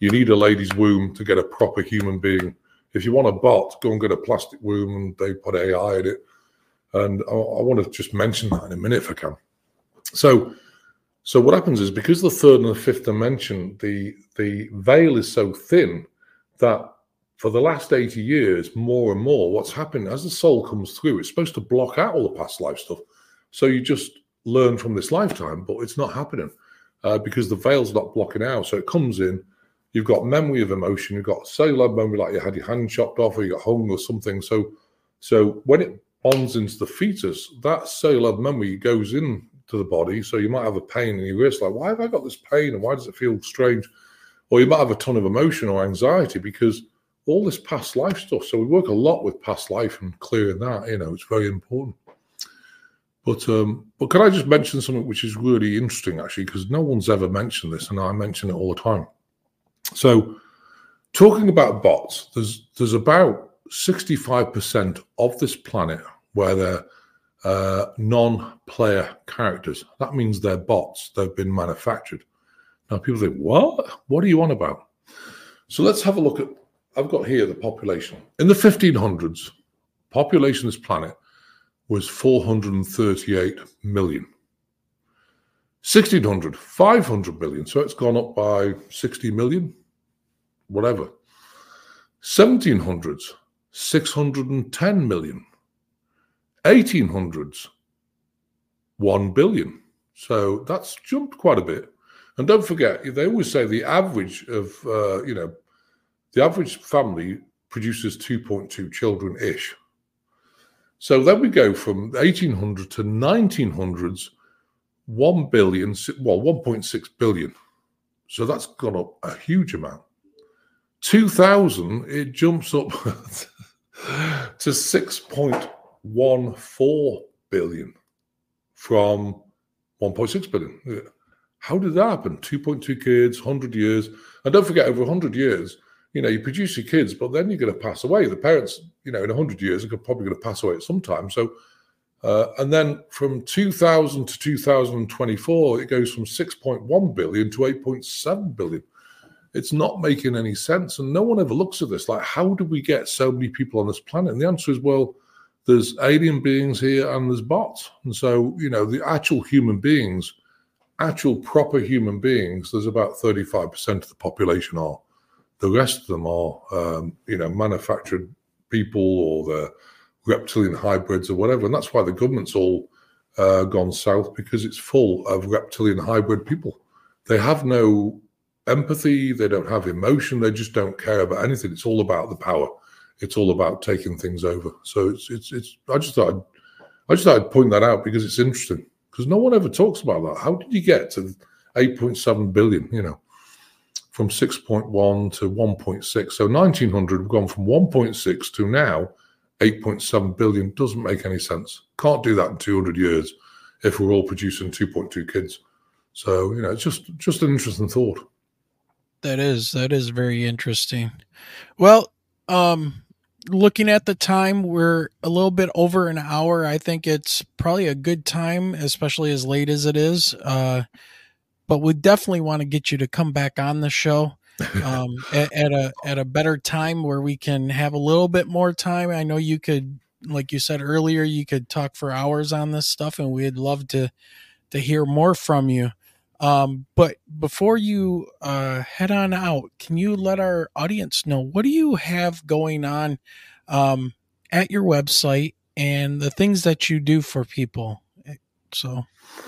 You need a lady's womb to get a proper human being. If you want a bot, go and get a plastic womb and they put A I in it. And I, I want to just mention that in a minute if I can. So, so what happens is, because the third and the fifth dimension, the the veil is so thin that for the last eighty years, more and more, what's happened as the soul comes through, it's supposed to block out all the past life stuff. So you just learn from this lifetime, but it's not happening uh, because the veil's not blocking out. So it comes in, you've got memory of emotion, you've got cellular memory, like you had your hand chopped off or you got hung or something. So, so when it bonds into the fetus, that cellular memory goes in to the body. So you might have a pain in your wrist, like, why have I got this pain and why does it feel strange? Or you might have a ton of emotion or anxiety because all this past life stuff. So we work a lot with past life and clearing that, you know, it's very important. But um, but can I just mention something which is really interesting, actually, because no one's ever mentioned this, and I mention it all the time. So talking about bots, there's there's about sixty-five percent of this planet where they're uh, non-player characters. That means they're bots. They've been manufactured. Now people think, what? What are you on about? So let's have a look at, I've got here the population. In the fifteen hundreds, population of this planet was four hundred thirty-eight million. sixteen hundred, five hundred million. So it's gone up by sixty million, whatever. seventeen hundreds, six hundred ten million. eighteen hundreds, one billion. So that's jumped quite a bit. And don't forget, they always say the average of, uh, you know, the average family produces two point two children-ish. So then we go from eighteen hundred to nineteen hundreds, one billion, well, one point six billion. So that's gone up a huge amount. two thousand, it jumps up to six point one four billion from one point six billion. How did that happen? two point two kids, one hundred years. And don't forget, over one hundred years, you know, you produce your kids, but then you're going to pass away. The parents, you know, in one hundred years, are probably going to pass away at some time. So, uh, and then from two thousand to two thousand twenty-four, it goes from six point one billion to eight point seven billion. It's not making any sense. And no one ever looks at this. Like, how do we get so many people on this planet? And the answer is, well, there's alien beings here and there's bots. And so, you know, the actual human beings, actual proper human beings, there's about thirty-five percent of the population are. The rest of them are, um, you know, manufactured people or the reptilian hybrids or whatever. And that's why the government's all uh, gone south, because it's full of reptilian hybrid people. They have no empathy. They don't have emotion. They just don't care about anything. It's all about the power. It's all about taking things over. So it's, it's, it's, I just thought, I'd, I just thought I'd point that out because it's interesting, because no one ever talks about that. How did you get to eight point seven billion, you know? From six point one to one point six. So nineteen hundred, we've gone from one point six to now eight point seven billion. Doesn't make any sense. Can't do that in two hundred years if we're all producing two point two kids. So, you know, it's just, just an interesting thought. That is, that is very interesting. Well, um, looking at the time, we're a little bit over an hour. I think it's probably a good time, especially as late as it is. Uh, But we definitely want to get you to come back on the show um, at, at a at a better time where we can have a little bit more time. I know you could, like you said earlier, you could talk for hours on this stuff, and we'd love to to hear more from you. Um, but before you uh, head on out, can you let our audience know, what do you have going on um, at your website and the things that you do for people? So.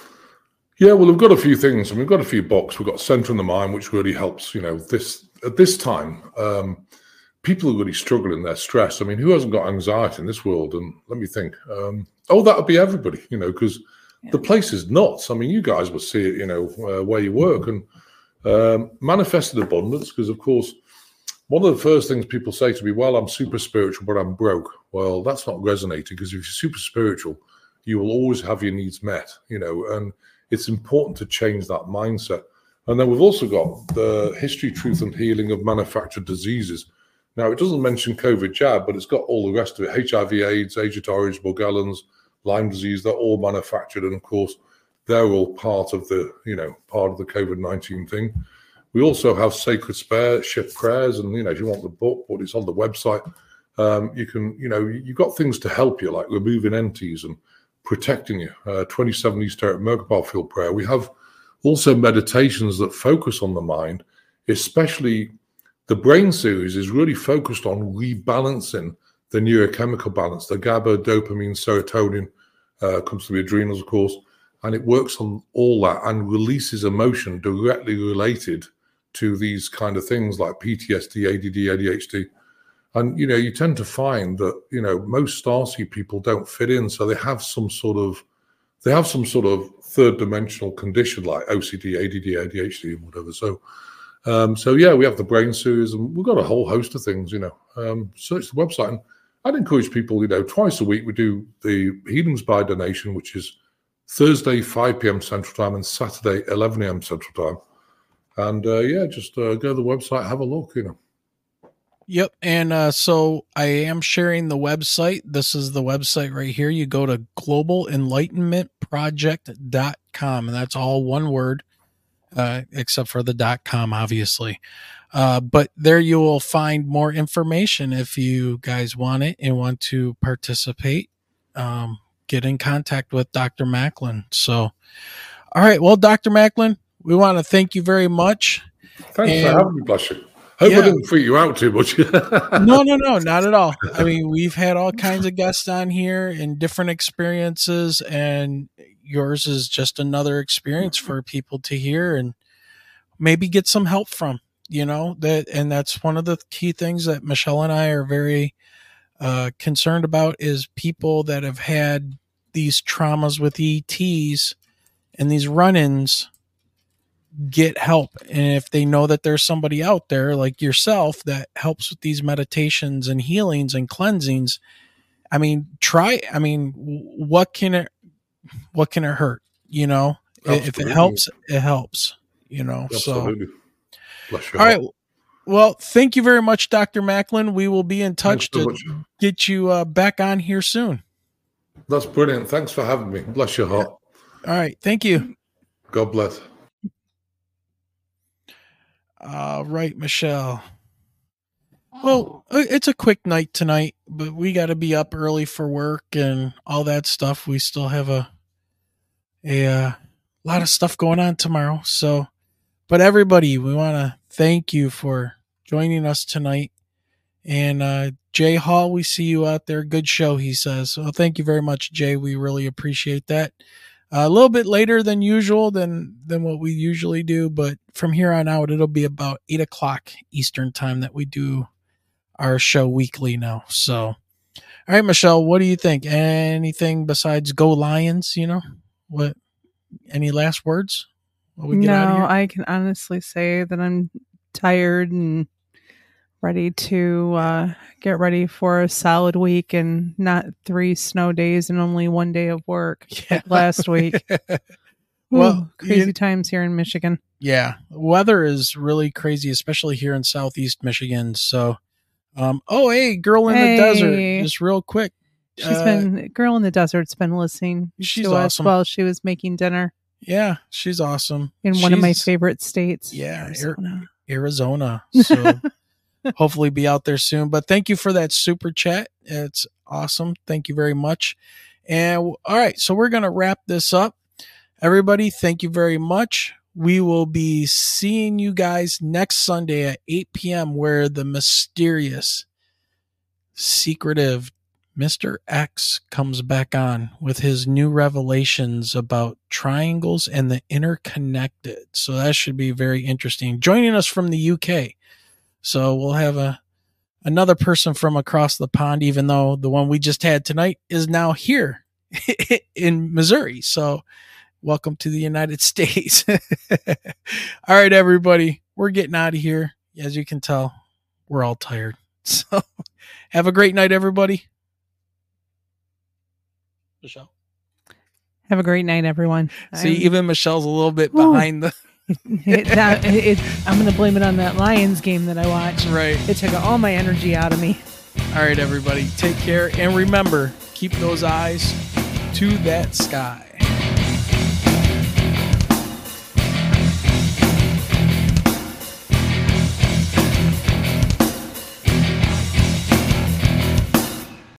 Yeah, well, we've got a few things, and we've got a few books. We've got Center in the Mind, which really helps, you know, this at this time, um, people are really struggling their stress. I mean, who hasn't got anxiety in this world? And let me think. Um, oh, that would be everybody, you know, because yeah. the place is nuts. I mean, you guys will see it, you know, uh, where you work, and um, manifested abundance, because, of course, one of the first things people say to me, well, I'm super spiritual, but I'm broke. Well, that's not resonating, because if you're super spiritual, you will always have your needs met, you know, and it's important to change that mindset. And then we've also got the history, truth, and healing of manufactured diseases. Now, it doesn't mention COVID jab, but it's got all the rest of it. H I V, AIDS, Agent Orange, Morgellons, Lyme disease, they're all manufactured. And of course, they're all part of the, you know, part of the COVID nineteen thing. We also have sacred spare shift prayers, and you know, if you want the book, but it's on the website. Um, you can, you know, you've got things to help you, like removing entities and protecting you. Uh, twenty-seven Esoteric Merkabah field prayer. We have also meditations that focus on the mind, especially the brain series is really focused on rebalancing the neurochemical balance. The GABA, dopamine, serotonin uh, comes to the adrenals, of course, and it works on all that and releases emotion directly related to these kind of things like P T S D, A D D, A D H D. And, you know, you tend to find that, you know, most Starseed people don't fit in. So they have some sort of, they have some sort of third dimensional condition like O C D, A D D, A D H D and whatever. So, um, so yeah, we have the brain series and we've got a whole host of things, you know, um, search the website. And I'd encourage people, you know, twice a week we do the Healings by Donation, which is Thursday, five p.m. Central Time and Saturday, eleven a.m. Central Time. And uh, yeah, just uh, go to the website, have a look, you know. Yep. And uh, so I am sharing the website. This is the website right here. You go to global enlightenment project dot com, and that's all one word, uh, except for the dot com, obviously. Uh, but there you will find more information if you guys want it and want to participate. Um, get in contact with Doctor Macklin. So, all right. Well, Doctor Macklin, we want to thank you very much. Thanks and, for having me, bless you. Hope yeah. I didn't freak you out too much. no, no, no, not at all. I mean, we've had all kinds of guests on here and different experiences, and yours is just another experience for people to hear and maybe get some help from, you know, that, and that's one of the key things that Michelle and I are very uh, concerned about is people that have had these traumas with E Ts and these run-ins get help. And if they know that there's somebody out there like yourself that helps with these meditations and healings and cleansings, I mean, try, I mean, what can it, what can it hurt? You know, Absolutely. If it helps, it helps, you know, Absolutely. So, all right. Well, thank you very much, Doctor Macklin. We will be in touch so to much. get you uh, back on here soon. That's brilliant. Thanks for having me. Bless your heart. All right. Thank you. God bless. All right, Michelle. Well, it's a quick night tonight, but we got to be up early for work and all that stuff. We still have a a uh, lot of stuff going on tomorrow. So, but everybody, we want to thank you for joining us tonight. And uh, Jay Hall, we see you out there. Good show, he says. Well, thank you very much, Jay. We really appreciate that. Uh, a little bit later than usual than than what we usually do, but from here on out, it'll be about eight o'clock Eastern time that we do our show weekly now. So, all right, Michelle, what do you think? Anything besides go Lions? You know, what? Any last words? We get no, out of here? I can honestly say that I'm tired and ready to uh, get ready for a solid week and not three snow days and only one day of work Yeah. like last week. Well, Ooh, crazy you- times here in Michigan. Yeah, weather is really crazy, especially here in Southeast Michigan. So, um, oh, hey, girl in Hey. the desert, just real quick. She's Uh, been girl in the desert's been listening She's to us awesome. while she was making dinner Yeah, she's awesome. in one of my She's- favorite states. Yeah, Arizona. Arizona. So hopefully be out there soon. But thank you for that super chat. It's awesome. Thank you very much. And all right, so we're going to wrap this up. Everybody, thank you very much. We will be seeing you guys next Sunday at eight p.m. where the mysterious, secretive Mister X comes back on with his new revelations about triangles and the interconnected. So that should be very interesting. Joining us from the U K. So we'll have a another person from across the pond, even though the one we just had tonight is now here in Missouri. So welcome to the United States. All right, everybody, we're getting out of here. As you can tell, we're all tired. So have a great night, everybody. Michelle. Have a great night, everyone. See, I'm- even Michelle's a little bit Ooh. behind the it, that, it, I'm going to blame it on that Lions game that I watched. right. It took all my energy out of me. All right, everybody, take care. And remember, keep those eyes to that sky.